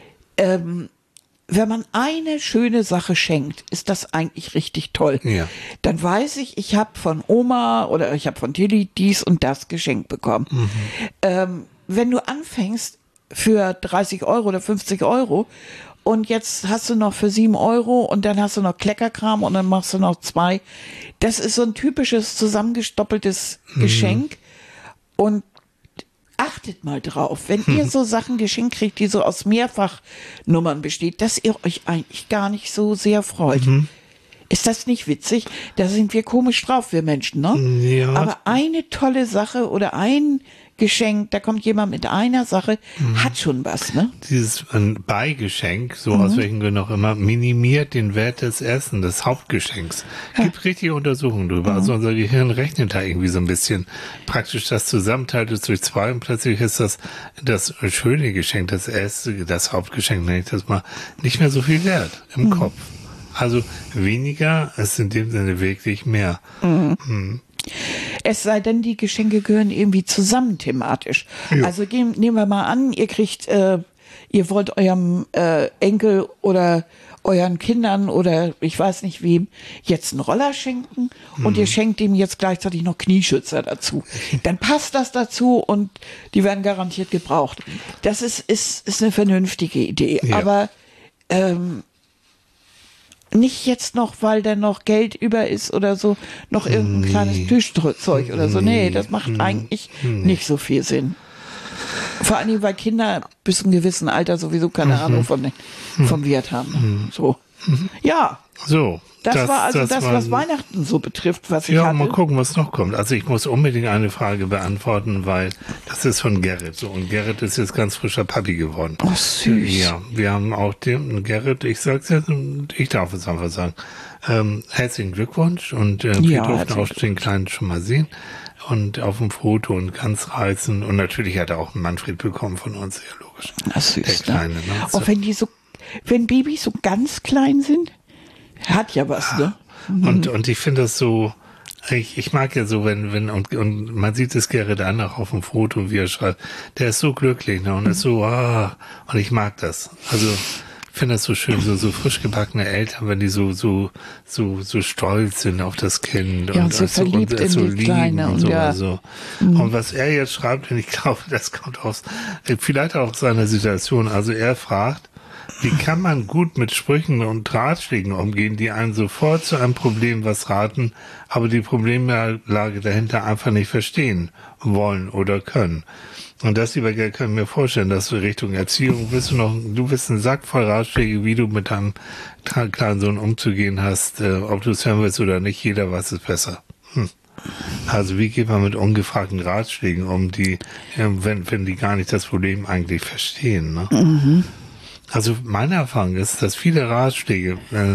Wenn man eine schöne Sache schenkt, ist das eigentlich richtig toll. Ja. Dann weiß ich habe von Oma oder ich habe von Tilly dies und das geschenkt bekommen. Wenn du anfängst für 30 Euro oder 50 Euro und jetzt hast du noch für 7 Euro und dann hast du noch Kleckerkram und dann machst du noch 2. Das ist so ein typisches zusammengestoppeltes Geschenk. Und achtet mal drauf, wenn ihr so Sachen geschenkt kriegt, die so aus Mehrfachnummern besteht, dass ihr euch eigentlich gar nicht so sehr freut. Ist das nicht witzig? Da sind wir komisch drauf, wir Menschen, ne? Ja. Aber eine tolle Sache oder ein Geschenk, da kommt jemand mit einer Sache, hat schon was, ne? Dieses Beigeschenk, so aus welchen Gründen auch immer, minimiert den Wert des Essen, des Hauptgeschenks. Gibt richtige Untersuchungen drüber. Also unser Gehirn rechnet da irgendwie so ein bisschen praktisch das zusammenteilt es durch 2 und plötzlich ist das schöne Geschenk, das Hauptgeschenk, nenne ich das mal, nicht mehr so viel wert im Kopf. Also weniger ist in dem Sinne wirklich mehr. Es sei denn, die Geschenke gehören irgendwie zusammen thematisch. Ja. Also nehmen wir mal an, ihr wollt eurem Enkel oder euren Kindern oder ich weiß nicht wem jetzt einen Roller schenken und ihr schenkt ihm jetzt gleichzeitig noch Knieschützer dazu. Dann passt das dazu und die werden garantiert gebraucht. Das ist eine vernünftige Idee. Ja. Aber nicht jetzt noch, weil da noch Geld über ist oder so, noch irgendein kleines Plüschzeug oder so. Nee, das macht eigentlich nicht so viel Sinn. Vor allen Dingen, weil Kinder bis zu einem gewissen Alter sowieso keine Ahnung vom Wert haben. So. Ja. So. Das war also das, was Weihnachten so betrifft, was ich hatte. Ja, mal gucken, was noch kommt. Also ich muss unbedingt eine Frage beantworten, weil das ist von Gerrit. So, und Gerrit ist jetzt ganz frischer Papi geworden. Oh, süß. Ja, wir haben auch den Gerrit, ich sag's jetzt, ich darf es einfach sagen. Herzlichen Glückwunsch und wir durften auch den Kleinen schon mal sehen. Und auf dem Foto und ganz reizend. Und natürlich hat er auch einen Manfred bekommen von uns, sehr logisch. Das süß, der Kleine, ne? Auch wenn Babys so ganz klein sind, hat ja was, ne? Und ich finde das so, ich mag ja so, wenn und man sieht es Gerrit an, auch auf dem Foto, wie er schreibt, der ist so glücklich, ne? Und ist so, und ich mag das. Also, ich finde das so schön, so frisch gebackene Eltern, wenn die so stolz sind auf das Kind ja, und so verliebt in so die lieben Kleine und so. ja. Also. Und was er jetzt schreibt, und ich glaube, das kommt vielleicht auch aus seiner Situation. Also er fragt, wie kann man gut mit Sprüchen und Ratschlägen umgehen, die einen sofort zu einem Problem was raten, aber die Problemlage dahinter einfach nicht verstehen wollen oder können? Und das, lieber Gerd, können wir vorstellen, dass du Richtung Erziehung du bist ein Sack voll Ratschläge, wie du mit deinem kleinen Sohn umzugehen hast, ob du es hören willst oder nicht, jeder weiß es besser. Also wie geht man mit ungefragten Ratschlägen um, die, wenn die gar nicht das Problem eigentlich verstehen, ne? Also meine Erfahrung ist, dass viele Ratschläge,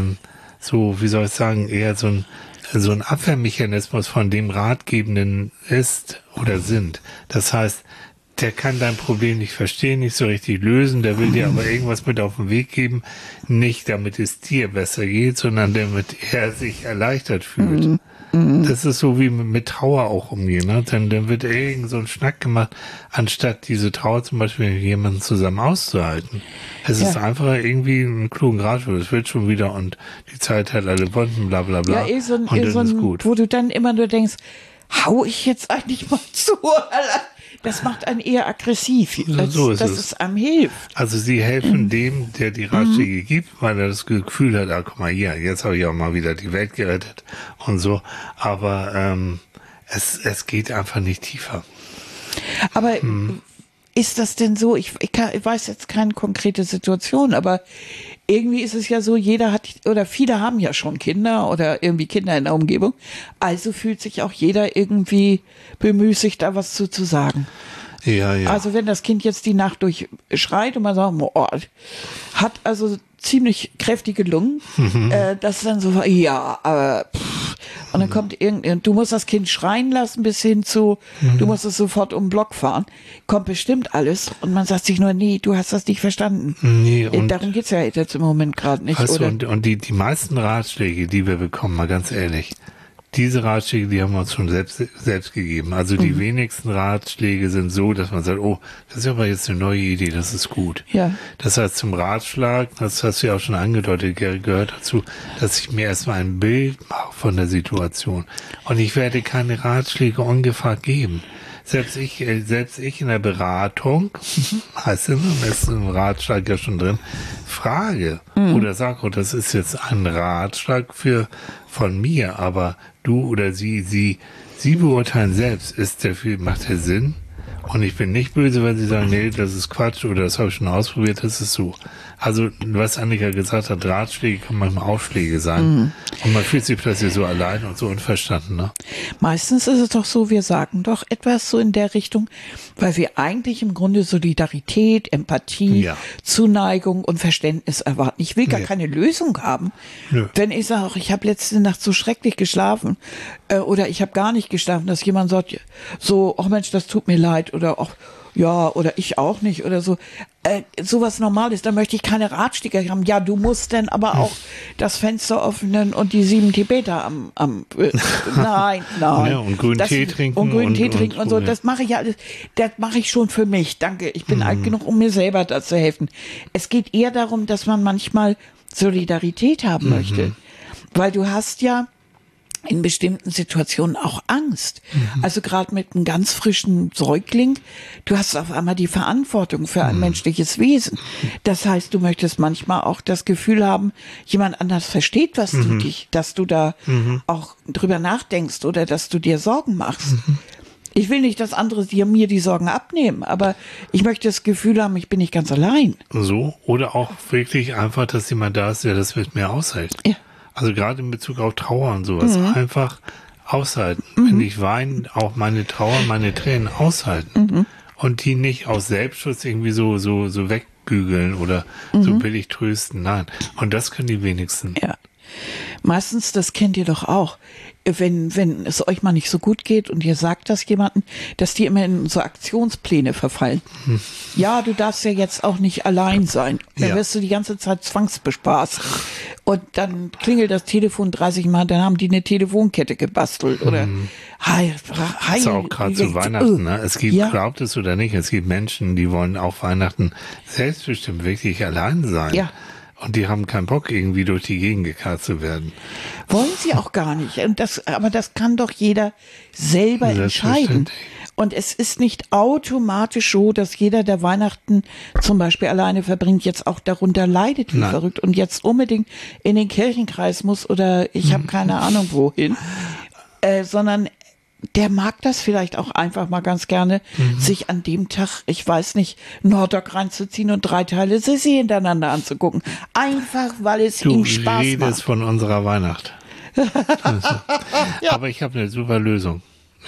so, wie soll ich sagen, eher so ein Abwehrmechanismus von dem Ratgebenden ist oder sind. Das heißt, der kann dein Problem nicht verstehen, nicht so richtig lösen, der will dir aber irgendwas mit auf den Weg geben, nicht damit es dir besser geht, sondern damit er sich erleichtert fühlt. Das ist so wie mit Trauer auch umgehen, ne? Dann wird irgend so ein Schnack gemacht, anstatt diese Trauer zum Beispiel mit jemandem zusammen auszuhalten. Es ist einfach irgendwie ein klugen Ratschlag, es wird schon wieder und die Zeit hat alle Wunden, bla bla bla. Ja, und dann ist gut. Wo du dann immer nur denkst, hau ich jetzt eigentlich mal zu? Das macht einen eher aggressiv, als dass es einem hilft. Also sie helfen dem, der die Ratschläge gibt, weil er das Gefühl hat, guck mal hier, jetzt habe ich auch mal wieder die Welt gerettet und so. Aber es geht einfach nicht tiefer. Aber ist das denn so? Ich weiß jetzt keine konkrete Situation, aber irgendwie ist es ja so, jeder hat, oder viele haben ja schon Kinder oder irgendwie Kinder in der Umgebung. Also fühlt sich auch jeder irgendwie bemüßigt, da was zu sagen. Ja. Also wenn das Kind jetzt die Nacht durch schreit und man sagt, hat also ziemlich kräftige Lungen, das ist dann so, und dann kommt du musst das Kind schreien lassen bis hin zu, du musst es sofort um den Block fahren. Kommt bestimmt alles und man sagt sich nur, nee, du hast das nicht verstanden. Nee, und darum geht's ja jetzt im Moment gerade nicht, oder? Und die meisten Ratschläge, die wir bekommen, mal ganz ehrlich, diese Ratschläge, die haben wir uns schon selbst gegeben. Also die wenigsten Ratschläge sind so, dass man sagt, das ist aber jetzt eine neue Idee, das ist gut. Ja. Das heißt, zum Ratschlag, das hast du ja auch schon angedeutet, gehört dazu, dass ich mir erstmal ein Bild mache von der Situation. Und ich werde keine Ratschläge ungefragt geben. Selbst ich in der Beratung, heißt es, da ist ein Ratschlag ja schon drin, frage oder sage, das ist jetzt ein Ratschlag von mir, aber du oder sie beurteilen selbst, macht der Sinn? Und ich bin nicht böse, wenn sie sagen, nee, das ist Quatsch oder das habe ich schon ausprobiert, das ist so. Also, was Annika gesagt hat, Ratschläge können manchmal Aufschläge sein. Und man fühlt sich plötzlich so allein und so unverstanden, ne? Meistens ist es doch so, wir sagen doch etwas so in der Richtung, weil wir eigentlich im Grunde Solidarität, Empathie, Zuneigung und Verständnis erwarten. Ich will gar keine Lösung haben. Nö. Wenn ich sage, ich habe letzte Nacht so schrecklich geschlafen oder ich habe gar nicht geschlafen, dass jemand sagt, so, Mensch, das tut mir leid oder oder ich auch nicht oder so. Sowas Normales, da möchte ich keine Ratschläge haben. Ja, du musst denn aber auch das Fenster öffnen und die 7 Tibeter nein. Ja, und grünen Tee trinken. Und grünen Tee trinken und so. Das mache ich alles. Das mache ich schon für mich. Danke. Ich bin alt genug, um mir selber da zu helfen. Es geht eher darum, dass man manchmal Solidarität haben möchte. Weil du hast ja in bestimmten Situationen auch Angst. Also gerade mit einem ganz frischen Säugling, du hast auf einmal die Verantwortung für ein menschliches Wesen. Das heißt, du möchtest manchmal auch das Gefühl haben, jemand anders versteht, was du dass du da auch drüber nachdenkst oder dass du dir Sorgen machst. Ich will nicht, dass andere mir die Sorgen abnehmen, aber ich möchte das Gefühl haben, ich bin nicht ganz allein. So, oder auch wirklich einfach, dass jemand da ist, der das mit mir aushält. Ja. Also gerade in Bezug auf Trauer und sowas, einfach aushalten. Wenn ich weine, auch meine Trauer, meine Tränen aushalten. Und die nicht aus Selbstschutz irgendwie so wegbügeln oder so billig trösten. Nein. Und das können die wenigsten. Ja. Meistens, das kennt ihr doch auch, wenn es euch mal nicht so gut geht und ihr sagt das jemandem, dass die immer in so Aktionspläne verfallen. Ja, du darfst ja jetzt auch nicht allein sein. Dann wirst du die ganze Zeit zwangsbespaßt. Und dann klingelt das Telefon 30 Mal, dann haben die eine Telefonkette gebastelt. Oder Das ist auch gerade zu Weihnachten. Ne? Es gibt, glaubt es oder nicht, es gibt Menschen, die wollen auch Weihnachten selbstbestimmt wirklich allein sein. Ja. Und die haben keinen Bock, irgendwie durch die Gegend gekarrt zu werden. Wollen sie auch gar nicht. Aber das kann doch jeder selber entscheiden. Und es ist nicht automatisch so, dass jeder, der Weihnachten zum Beispiel alleine verbringt, jetzt auch darunter leidet wie verrückt und jetzt unbedingt in den Kirchenkreis muss oder ich habe keine Ahnung wohin, sondern der mag das vielleicht auch einfach mal ganz gerne, sich an dem Tag, ich weiß nicht, Norddoc reinzuziehen und 3 Teile Sissi hintereinander anzugucken. Einfach, weil es ihm Spaß macht. Du redest von unserer Weihnacht. Aber ich habe eine super Lösung.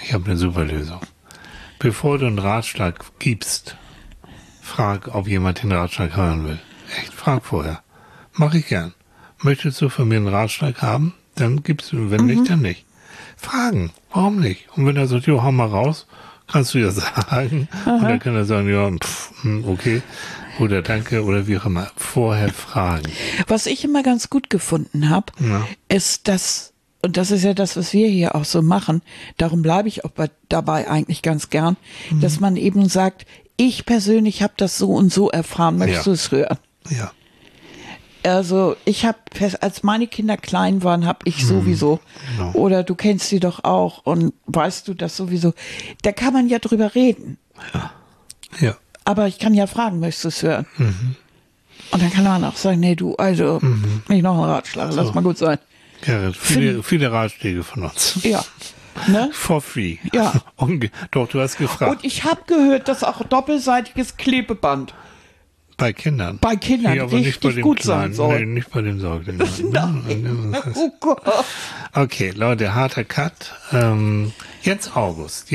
Bevor du einen Ratschlag gibst, frag, ob jemand den Ratschlag hören will. Echt, frag vorher. Mach ich gern. Möchtest du von mir einen Ratschlag haben? Dann gibst du, wenn nicht, dann nicht. Fragen, warum nicht? Und wenn er sagt, jo, hau mal raus, kannst du ja sagen. Und dann kann er sagen, ja, okay, oder danke, oder wie auch immer. Vorher fragen. Was ich immer ganz gut gefunden habe, ist, dass, und das ist ja das, was wir hier auch so machen, darum bleibe ich auch dabei eigentlich ganz gern, dass man eben sagt, ich persönlich habe das so und so erfahren, möchtest du es hören? Ja. Also ich habe, als meine Kinder klein waren, habe ich sowieso, oder du kennst sie doch auch und weißt du das sowieso, da kann man ja drüber reden. Ja. Aber ich kann ja fragen, möchtest du es hören? Und dann kann man auch sagen, nee, du, also nicht noch einen Ratschlag, lass mal gut sein. Ja, viele Ratschläge von uns. Ja. Ne? For free. Ja. Doch, du hast gefragt. Und ich habe gehört, dass auch doppelseitiges Klebeband bei Kindern. Bei Kindern ja, aber richtig nicht bei dem gut Kleinen. sein soll. Nee, nicht bei dem Säugling. Oh Gott. Okay, Leute, harter Cut. Jens August,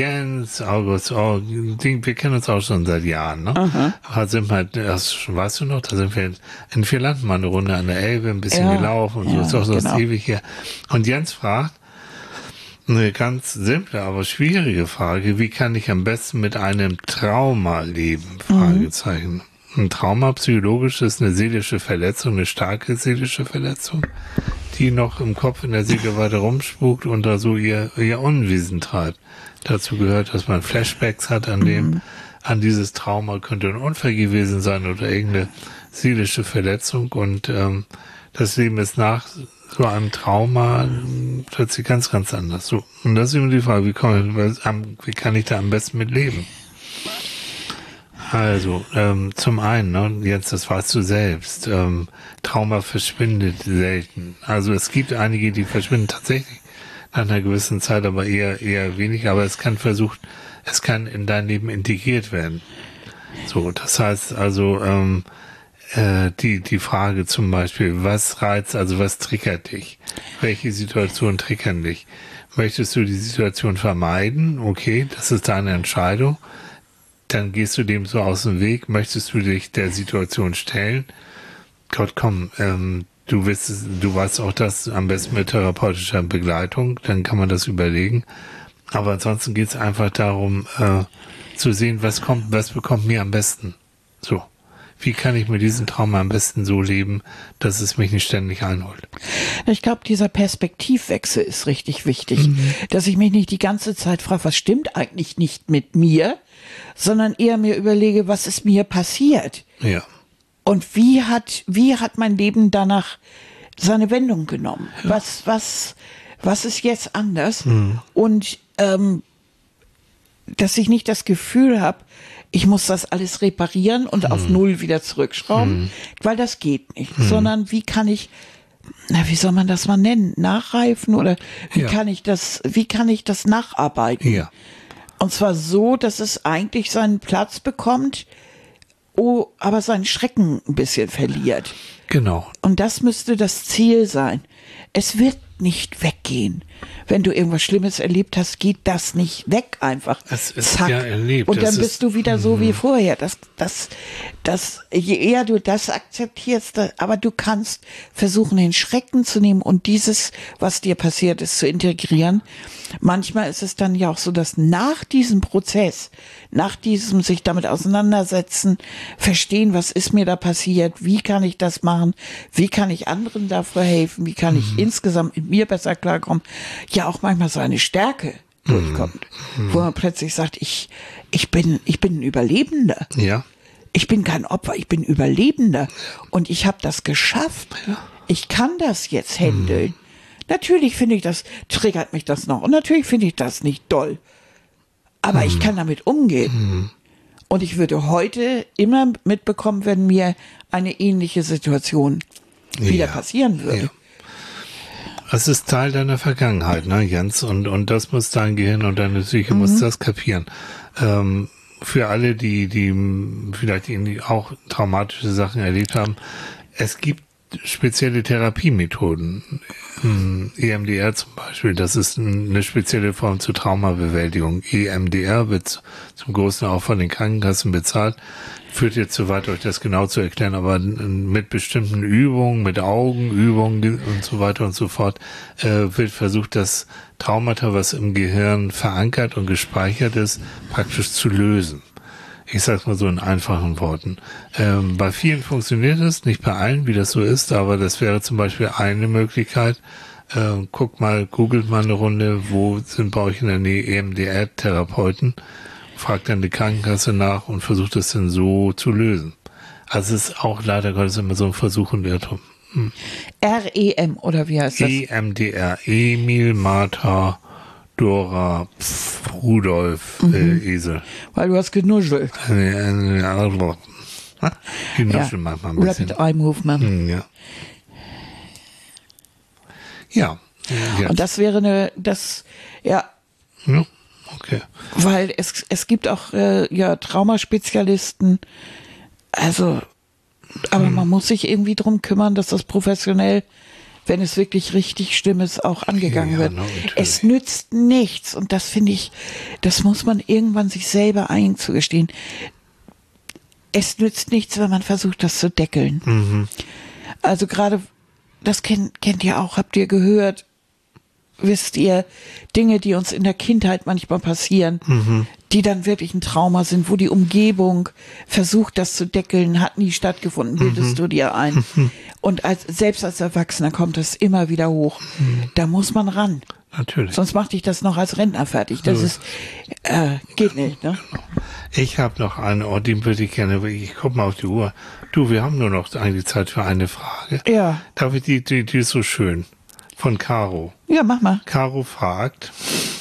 wir kennen uns auch schon seit Jahren, ne? Da sind wir, weißt du noch, da sind wir in 4 Landen mal eine Runde an der Elbe, ein bisschen gelaufen und so, ist auch so ewig her. Und Jens fragt, eine ganz simple, aber schwierige Frage, wie kann ich am besten mit einem Trauma leben? Fragezeichen. Ein Trauma psychologisch ist eine seelische Verletzung, eine starke seelische Verletzung, die noch im Kopf, in der Seele weiter rumspukt und da so ihr Unwesen treibt. Dazu gehört, dass man Flashbacks hat an dieses Trauma, könnte ein Unfall gewesen sein oder irgendeine seelische Verletzung und das Leben ist nach so einem Trauma plötzlich ganz, ganz anders. So. Und das ist immer die Frage, wie kann ich da am besten mit leben? Also, zum einen, ne, jetzt, das weißt du selbst, Trauma verschwindet selten. Also es gibt einige, die verschwinden tatsächlich nach einer gewissen Zeit, aber eher wenig, aber es kann in dein Leben integriert werden. So, das heißt also, die Frage zum Beispiel, was triggert dich? Welche Situationen triggern dich? Möchtest du die Situation vermeiden? Okay, das ist deine Entscheidung. Dann gehst du dem so aus dem Weg. Möchtest du dich der Situation stellen? Gott, komm, du weißt auch das am besten mit therapeutischer Begleitung. Dann kann man das überlegen. Aber ansonsten geht es einfach darum, zu sehen, was bekommt mir am besten. So. Wie kann ich mit diesem Trauma am besten so leben, dass es mich nicht ständig einholt? Ich glaube, dieser Perspektivwechsel ist richtig wichtig. Dass ich mich nicht die ganze Zeit frage, was stimmt eigentlich nicht mit mir, sondern eher mir überlege, was ist mir passiert. Ja. Und wie hat mein Leben danach seine Wendung genommen? Ja. Was ist jetzt anders? Und dass ich nicht das Gefühl habe, ich muss das alles reparieren und auf Null wieder zurückschrauben, weil das geht nicht. Sondern wie kann ich, wie soll man das mal nennen? Nachreifen oder wie kann ich das nacharbeiten? Ja. Und zwar so, dass es eigentlich seinen Platz bekommt, aber seinen Schrecken ein bisschen verliert. Genau. Und das müsste das Ziel sein. Es wird nicht weggehen. Wenn du irgendwas Schlimmes erlebt hast, geht das nicht weg einfach. Es ist ja erlebt. Und dann bist du wieder so wie vorher. Je eher du das akzeptierst, aber du kannst versuchen, den Schrecken zu nehmen und dieses, was dir passiert ist, zu integrieren. Manchmal ist es dann ja auch so, dass nach diesem Prozess, nach diesem sich damit auseinandersetzen, verstehen, was ist mir da passiert, wie kann ich das machen, wie kann ich anderen dafür helfen, wie kann ich insgesamt mit mir besser klarkommen, ja auch manchmal so eine Stärke durchkommt, wo man plötzlich sagt, ich bin ein Überlebender. Ja. Ich bin kein Opfer, ich bin Überlebender und ich habe das geschafft. Ja. Ich kann das jetzt handeln. Natürlich triggert mich das noch und natürlich finde ich das nicht doll. Aber ich kann damit umgehen. Und ich würde heute immer mitbekommen, wenn mir eine ähnliche Situation wieder passieren würde. Ja. Es ist Teil deiner Vergangenheit, ne, Jens? Und das muss dein Gehirn und deine Psyche muss das kapieren. Für alle, die vielleicht auch traumatische Sachen erlebt haben, es gibt spezielle Therapiemethoden. EMDR zum Beispiel, das ist eine spezielle Form zur Traumabewältigung. EMDR wird zum Großen auch von den Krankenkassen bezahlt. Führt jetzt zu weit, euch das genau zu erklären, aber mit bestimmten Übungen, mit Augenübungen und so weiter und so fort, wird versucht, das Traumata, was im Gehirn verankert und gespeichert ist, praktisch zu lösen. Ich sag's mal so in einfachen Worten. Bei vielen funktioniert es, nicht bei allen, wie das so ist, aber das wäre zum Beispiel eine Möglichkeit. Googelt mal eine Runde, wo sind bei euch in der Nähe EMDR-Therapeuten, fragt dann die Krankenkasse nach und versucht es dann so zu lösen. Also es ist auch leider Gottes immer so ein Versuch und Irrtum. REM oder wie heißt das? EMDR, Emil, Martha, Dora, Rudolf, Esel. Weil du hast genuschelt. Die nuscheln manchmal ein bisschen. Rapid Eye Movement. Ja. Ja. Und das wäre Ja, okay. Weil es gibt auch Traumaspezialisten, aber man muss sich irgendwie drum kümmern, dass das professionell, wenn es wirklich richtig schlimm ist, auch angegangen wird. Es nützt nichts und das finde ich, das muss man irgendwann sich selber einzugestehen. Es nützt nichts, wenn man versucht, das zu deckeln. Also gerade, das kennt ihr auch, habt ihr gehört, wisst ihr, Dinge, die uns in der Kindheit manchmal passieren, die dann wirklich ein Trauma sind, wo die Umgebung versucht, das zu deckeln, hat nie stattgefunden, bildest du dir ein. Und selbst als Erwachsener kommt das immer wieder hoch. Da muss man ran. Natürlich. Sonst macht dich das noch als Rentner fertig. Das geht nicht, ne? Ich habe noch einen Ort, den würde ich gerne, ich guck mal auf die Uhr. Du, wir haben nur noch eigentlich Zeit für eine Frage. Ja. Darf ich die ist so schön. Von Caro. Ja, mach mal. Caro fragt,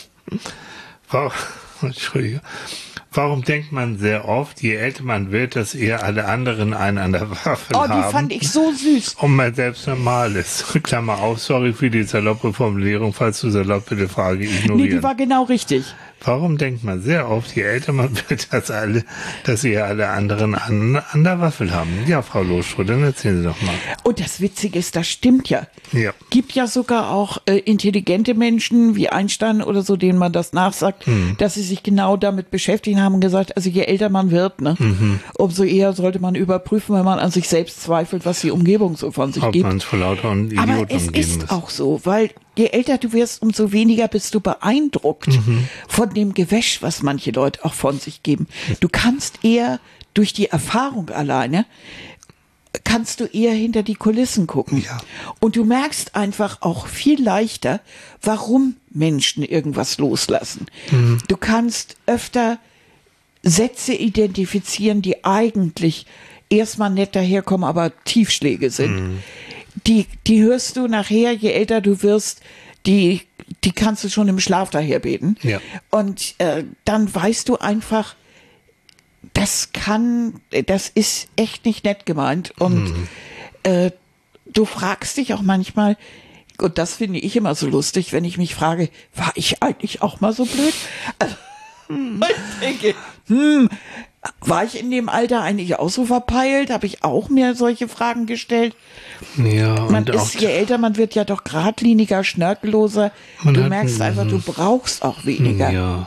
warum denkt man sehr oft, je älter man wird, dass eher alle anderen einen an der Waffel haben? Oh, die fand ich so süß. Und man selbst normal ist. Klammer auf, sorry für die saloppe Formulierung, falls du salopp bitte Frage ignorieren. Nee, die war genau richtig. Warum denkt man sehr oft, je älter man wird, dass eher alle anderen an der Waffel haben? Ja, Frau Loschroth, dann erzählen Sie doch mal. Und das Witzige ist, das stimmt ja. Ja. Gibt ja sogar auch intelligente Menschen wie Einstein oder so, denen man das nachsagt, dass sie sich genau damit beschäftigen haben und gesagt, also je älter man wird, ne, umso eher sollte man überprüfen, wenn man an sich selbst zweifelt, was die Umgebung so von sich gibt. Ob man es vor lauter Idioten Aber es ist auch so, weil je älter du wirst, umso weniger bist du beeindruckt von dem Gewäsch, was manche Leute auch von sich geben. Du kannst eher durch die Erfahrung alleine, kannst du eher hinter die Kulissen gucken. Ja. Und du merkst einfach auch viel leichter, warum Menschen irgendwas loslassen. Du kannst öfter Sätze identifizieren, die eigentlich erstmal nett daherkommen, aber Tiefschläge sind. Die hörst du nachher, je älter du wirst, die kannst du schon im Schlaf daherbeten. Ja. Und dann weißt du einfach, das ist echt nicht nett gemeint. Und du fragst dich auch manchmal, und das finde ich immer so lustig, wenn ich mich frage, war ich eigentlich auch mal so blöd? Also, ich denke, war ich in dem Alter eigentlich auch so verpeilt? Habe ich auch mir solche Fragen gestellt? Ja, Man und auch, ist, je älter man wird, ja doch geradliniger, schnörkelloser. Du merkst einfach, du brauchst auch weniger. ja.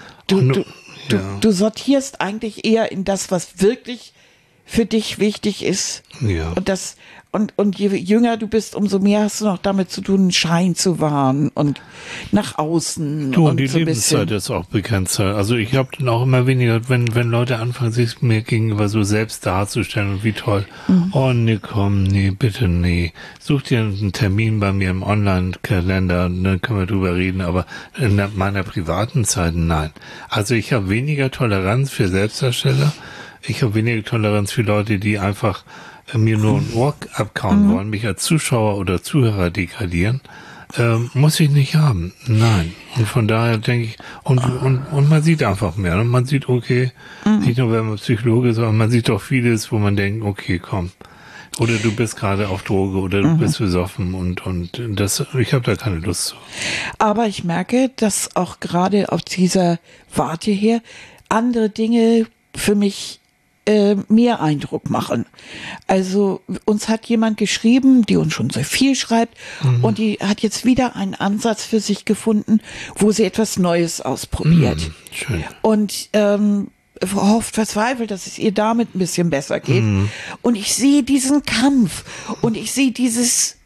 Du sortierst eigentlich eher in das, was wirklich für dich wichtig ist. Ja. Und je jünger du bist, umso mehr hast du noch damit zu tun, Schein zu wahren und nach außen. Du, und und die so ein Lebenszeit bisschen. ist auch begrenzt. Also ich habe dann auch immer weniger, wenn Leute anfangen, sich mir gegenüber so selbst darzustellen und wie toll. Oh nee, komm, nee, bitte nee. Such dir einen Termin bei mir im Online-Kalender, dann können wir drüber reden, aber in meiner privaten Zeit, nein. Also ich habe weniger Toleranz für Selbstdarsteller. Ich habe weniger Toleranz für Leute, die einfach mir nur ein Ohr abkauen wollen, mich als Zuschauer oder Zuhörer degradieren. Muss ich nicht haben. Nein. Und von daher denke ich, und man sieht einfach mehr. Und man sieht, okay, nicht nur wenn man Psychologe ist, sondern man sieht doch vieles, wo man denkt, okay, komm. Oder du bist gerade auf Droge oder du bist besoffen und das, ich habe da keine Lust zu. Aber ich merke, dass auch gerade auf dieser Warte her andere Dinge für mich mehr Eindruck machen. Also uns hat jemand geschrieben, die uns schon sehr viel schreibt und die hat jetzt wieder einen Ansatz für sich gefunden, wo sie etwas Neues ausprobiert. Schön. Und hofft verzweifelt, dass es ihr damit ein bisschen besser geht. Und ich sehe diesen Kampf und ich sehe dieses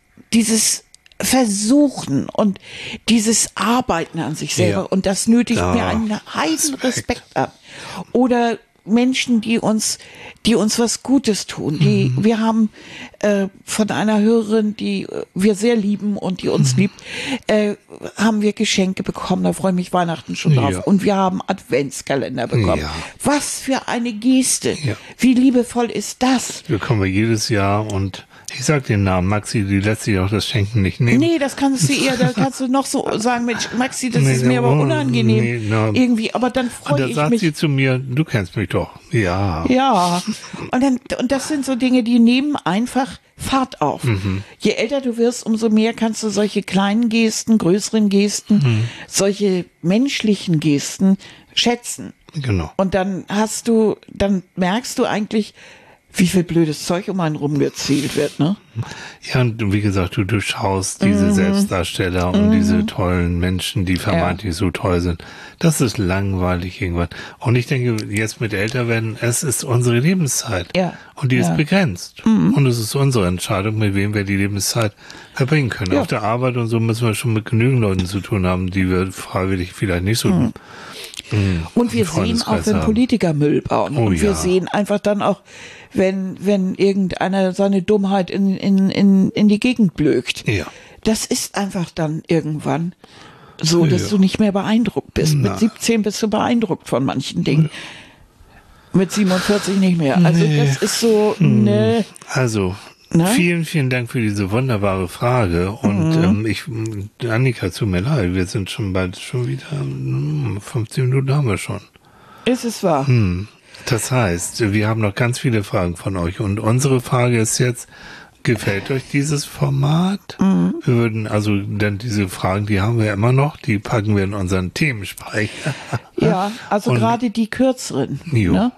Versuchen und dieses Arbeiten an sich selber. Ja. Und das nötigt Ja. mir einen heiden Respekt ab. Oder Menschen, die uns was Gutes tun. Wir haben von einer Hörerin, die wir sehr lieben und die uns liebt, haben wir Geschenke bekommen. Da freue ich mich Weihnachten schon drauf. Ja. Und wir haben Adventskalender bekommen. Ja. Was für eine Geste. Ja. Wie liebevoll ist das? Bekommen wir jedes Jahr und ich sag den Namen, Maxi, die lässt sich auch das Schenken nicht nehmen. Nee, das kannst du da kannst du noch so sagen, Mensch, Maxi, das Nee, ist mir aber oh, unangenehm. nee, na. Irgendwie, aber dann Und freue da ich sagt mich. sie zu mir, du kennst mich doch. Ja. Ja, und das sind so Dinge, die nehmen einfach Fahrt auf. Je älter du wirst, umso mehr kannst du solche kleinen Gesten, größeren Gesten, solche menschlichen Gesten schätzen. Genau. Und dann merkst du eigentlich, wie viel blödes Zeug um einen rumgezielt wird, ne? Ja, und wie gesagt, du durchschaust diese Selbstdarsteller und diese tollen Menschen, die vermeintlich so toll sind. Das ist langweilig irgendwann. Und ich denke, jetzt mit Älterwerden, es ist unsere Lebenszeit. Ja. Und die ist Ja. begrenzt. Und es ist unsere Entscheidung, mit wem wir die Lebenszeit verbringen können. Ja. Auf der Arbeit und so müssen wir schon mit genügend Leuten zu tun haben, die wir freiwillig vielleicht nicht so Und wir im sehen auch, Freundeskreis wenn haben. Politiker Müll bauen. Oh und wir ja. sehen einfach dann auch, wenn irgendeiner seine Dummheit in die Gegend blökt. Ja. Das ist einfach dann irgendwann so, dass Ja. du nicht mehr beeindruckt bist. Na. Mit 17 bist du beeindruckt von manchen Dingen. Mit 47 nicht mehr. Also Nee. das ist so, ne. Also, Ne? vielen, vielen Dank für diese wunderbare Frage. Und Annika, tut mir leid, wir sind schon wieder 15 Minuten haben wir schon. Ist es wahr? Das heißt, wir haben noch ganz viele Fragen von euch. Und unsere Frage ist jetzt, gefällt euch dieses Format? Wir würden also dann diese Fragen, die haben wir ja immer noch, die packen wir in unseren Themenspeicher. Ja, also Und- gerade die kürzeren. Jo. Ne?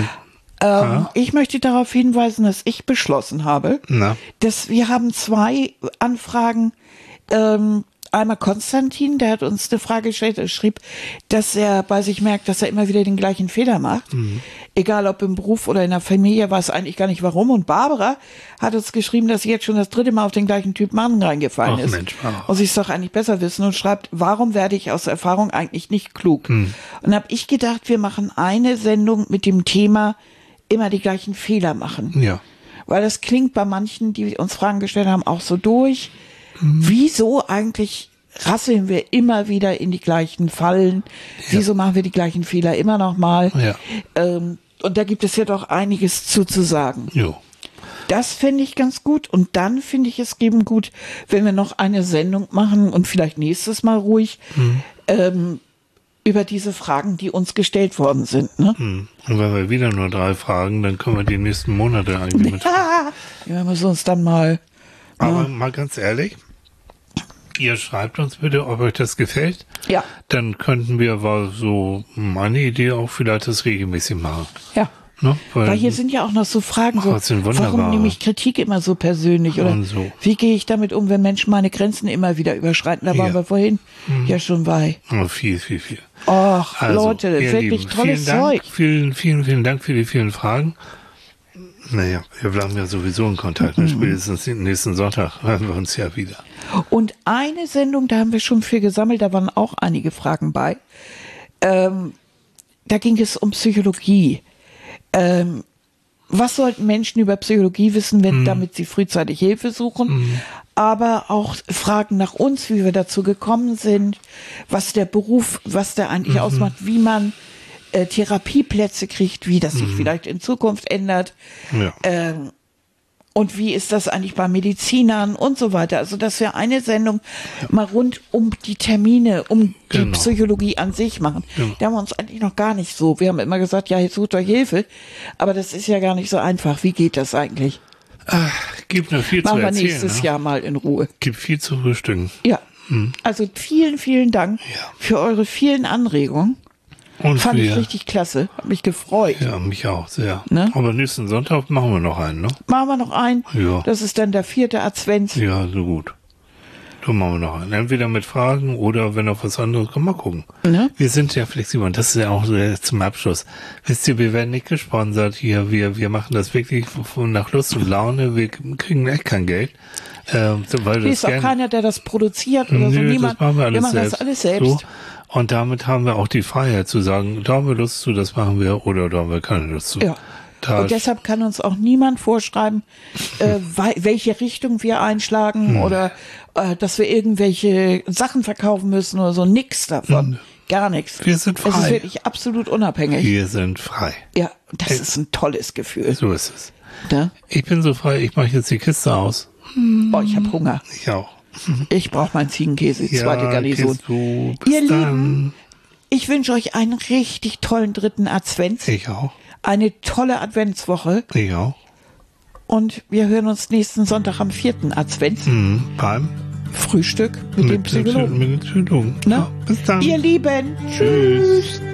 Ich möchte darauf hinweisen, dass ich beschlossen habe, Na, dass wir haben 2 Anfragen. Einmal Konstantin, der hat uns eine Frage gestellt, er schrieb, dass er bei sich merkt, dass er immer wieder den gleichen Fehler macht. Egal ob im Beruf oder in der Familie, weiß eigentlich gar nicht warum. Und Barbara hat uns geschrieben, dass sie jetzt schon das 3. Mal auf den gleichen Typ Mann reingefallen Ach ist. Mensch, Barbara. Und sie es doch eigentlich besser wissen und schreibt, warum werde ich aus Erfahrung eigentlich nicht klug? Und habe ich gedacht, wir machen eine Sendung mit dem Thema immer die gleichen Fehler machen. ja. Weil das klingt bei manchen, die uns Fragen gestellt haben, auch so durch. Wieso eigentlich rasseln wir immer wieder in die gleichen Fallen? Wieso machen wir die gleichen Fehler immer noch mal? Ja. Und da gibt es ja doch einiges zu sagen. Jo. Das fände ich ganz gut. Und dann finde ich es eben gut, wenn wir noch eine Sendung machen und vielleicht nächstes Mal ruhig über diese Fragen, die uns gestellt worden sind. Ne? Und wenn wir wieder nur 3 fragen, dann können wir die nächsten Monate eigentlich mit. Ja, wir müssen uns dann mal. Aber mal ganz ehrlich, ihr schreibt uns bitte, ob euch das gefällt. Ja. Dann könnten wir, war so meine Idee auch, vielleicht das regelmäßig machen. Ja. Ne? Weil hier sind ja auch noch so Fragen, so, das sind wunderbare. warum nehme ich Kritik immer so persönlich? Oder Und so. wie gehe ich damit um, wenn Menschen meine Grenzen immer wieder überschreiten? Da waren wir vorhin ja schon bei. Oh, viel, viel, viel. Ach, Also, Leute, ihr wirklich Lieben, tolles vielen Dank, Zeug. vielen Dank für die vielen Fragen. Naja, wir bleiben ja sowieso in Kontakt. Spätestens nächsten Sonntag hören wir uns ja wieder. Und eine Sendung, da haben wir schon viel gesammelt, da waren auch einige Fragen bei. Da ging es um Psychologie. Was sollten Menschen über Psychologie wissen, damit sie frühzeitig Hilfe suchen? Aber auch Fragen nach uns, wie wir dazu gekommen sind, was der Beruf, was der eigentlich ausmacht, wie man Therapieplätze kriegt, wie das sich vielleicht in Zukunft ändert. Ja. Und wie ist das eigentlich bei Medizinern und so weiter. Also dass wir eine Sendung mal rund um die Termine, um die Psychologie an sich machen. Genau. Da haben wir uns eigentlich noch gar nicht so. Wir haben immer gesagt, ja, jetzt sucht euch Hilfe. Aber das ist ja gar nicht so einfach. Wie geht das eigentlich? Gibt noch viel Machen zu wir erzählen. nächstes Jahr mal in Ruhe. Gibt viel zu frühstücken. Ja. Also vielen, vielen Dank für eure vielen Anregungen. Und Fand ich richtig klasse. Hat mich gefreut. Ja, mich auch sehr. Ne? Aber nächsten Sonntag machen wir noch einen, ne? Machen wir noch einen. Ja. Das ist dann der 4. Advent. Ja, so gut. Dann machen wir noch einen. Entweder mit Fragen oder wenn noch was anderes kommt, mal gucken. Ne? Wir sind ja flexibel und das ist ja auch so zum Abschluss. Wisst ihr, wir werden nicht gesponsert hier. Wir machen das wirklich nach Lust und Laune. Wir kriegen echt kein Geld. Weil Hier ist auch keiner, der das produziert oder so. Niemand. Das machen wir machen das alles selbst. So. Und damit haben wir auch die Freiheit zu sagen, da haben wir Lust zu, das machen wir, oder da haben wir keine Lust zu. Ja. Und deshalb kann uns auch niemand vorschreiben, welche Richtung wir einschlagen oder dass wir irgendwelche Sachen verkaufen müssen oder so. Nix davon. Gar nichts. Wir sind frei. Es ist wirklich absolut unabhängig. Wir sind frei. Ja, das ist ein tolles Gefühl. So ist es. Ne? Ich bin so frei, ich mache jetzt die Kiste aus. Oh, ich habe Hunger. Ich auch. Ich brauche meinen Ziegenkäse, zweite Garnison. Bis Ihr dann. Lieben, ich wünsche euch einen richtig tollen 3. Advent. Ich auch. Eine tolle Adventswoche. Ich auch. Und wir hören uns nächsten Sonntag am 4. Advent. Beim Frühstück mit dem Psychologen. Mit dem Psychologen. Ne? Ja, bis dann. Ihr Lieben, Tschüss.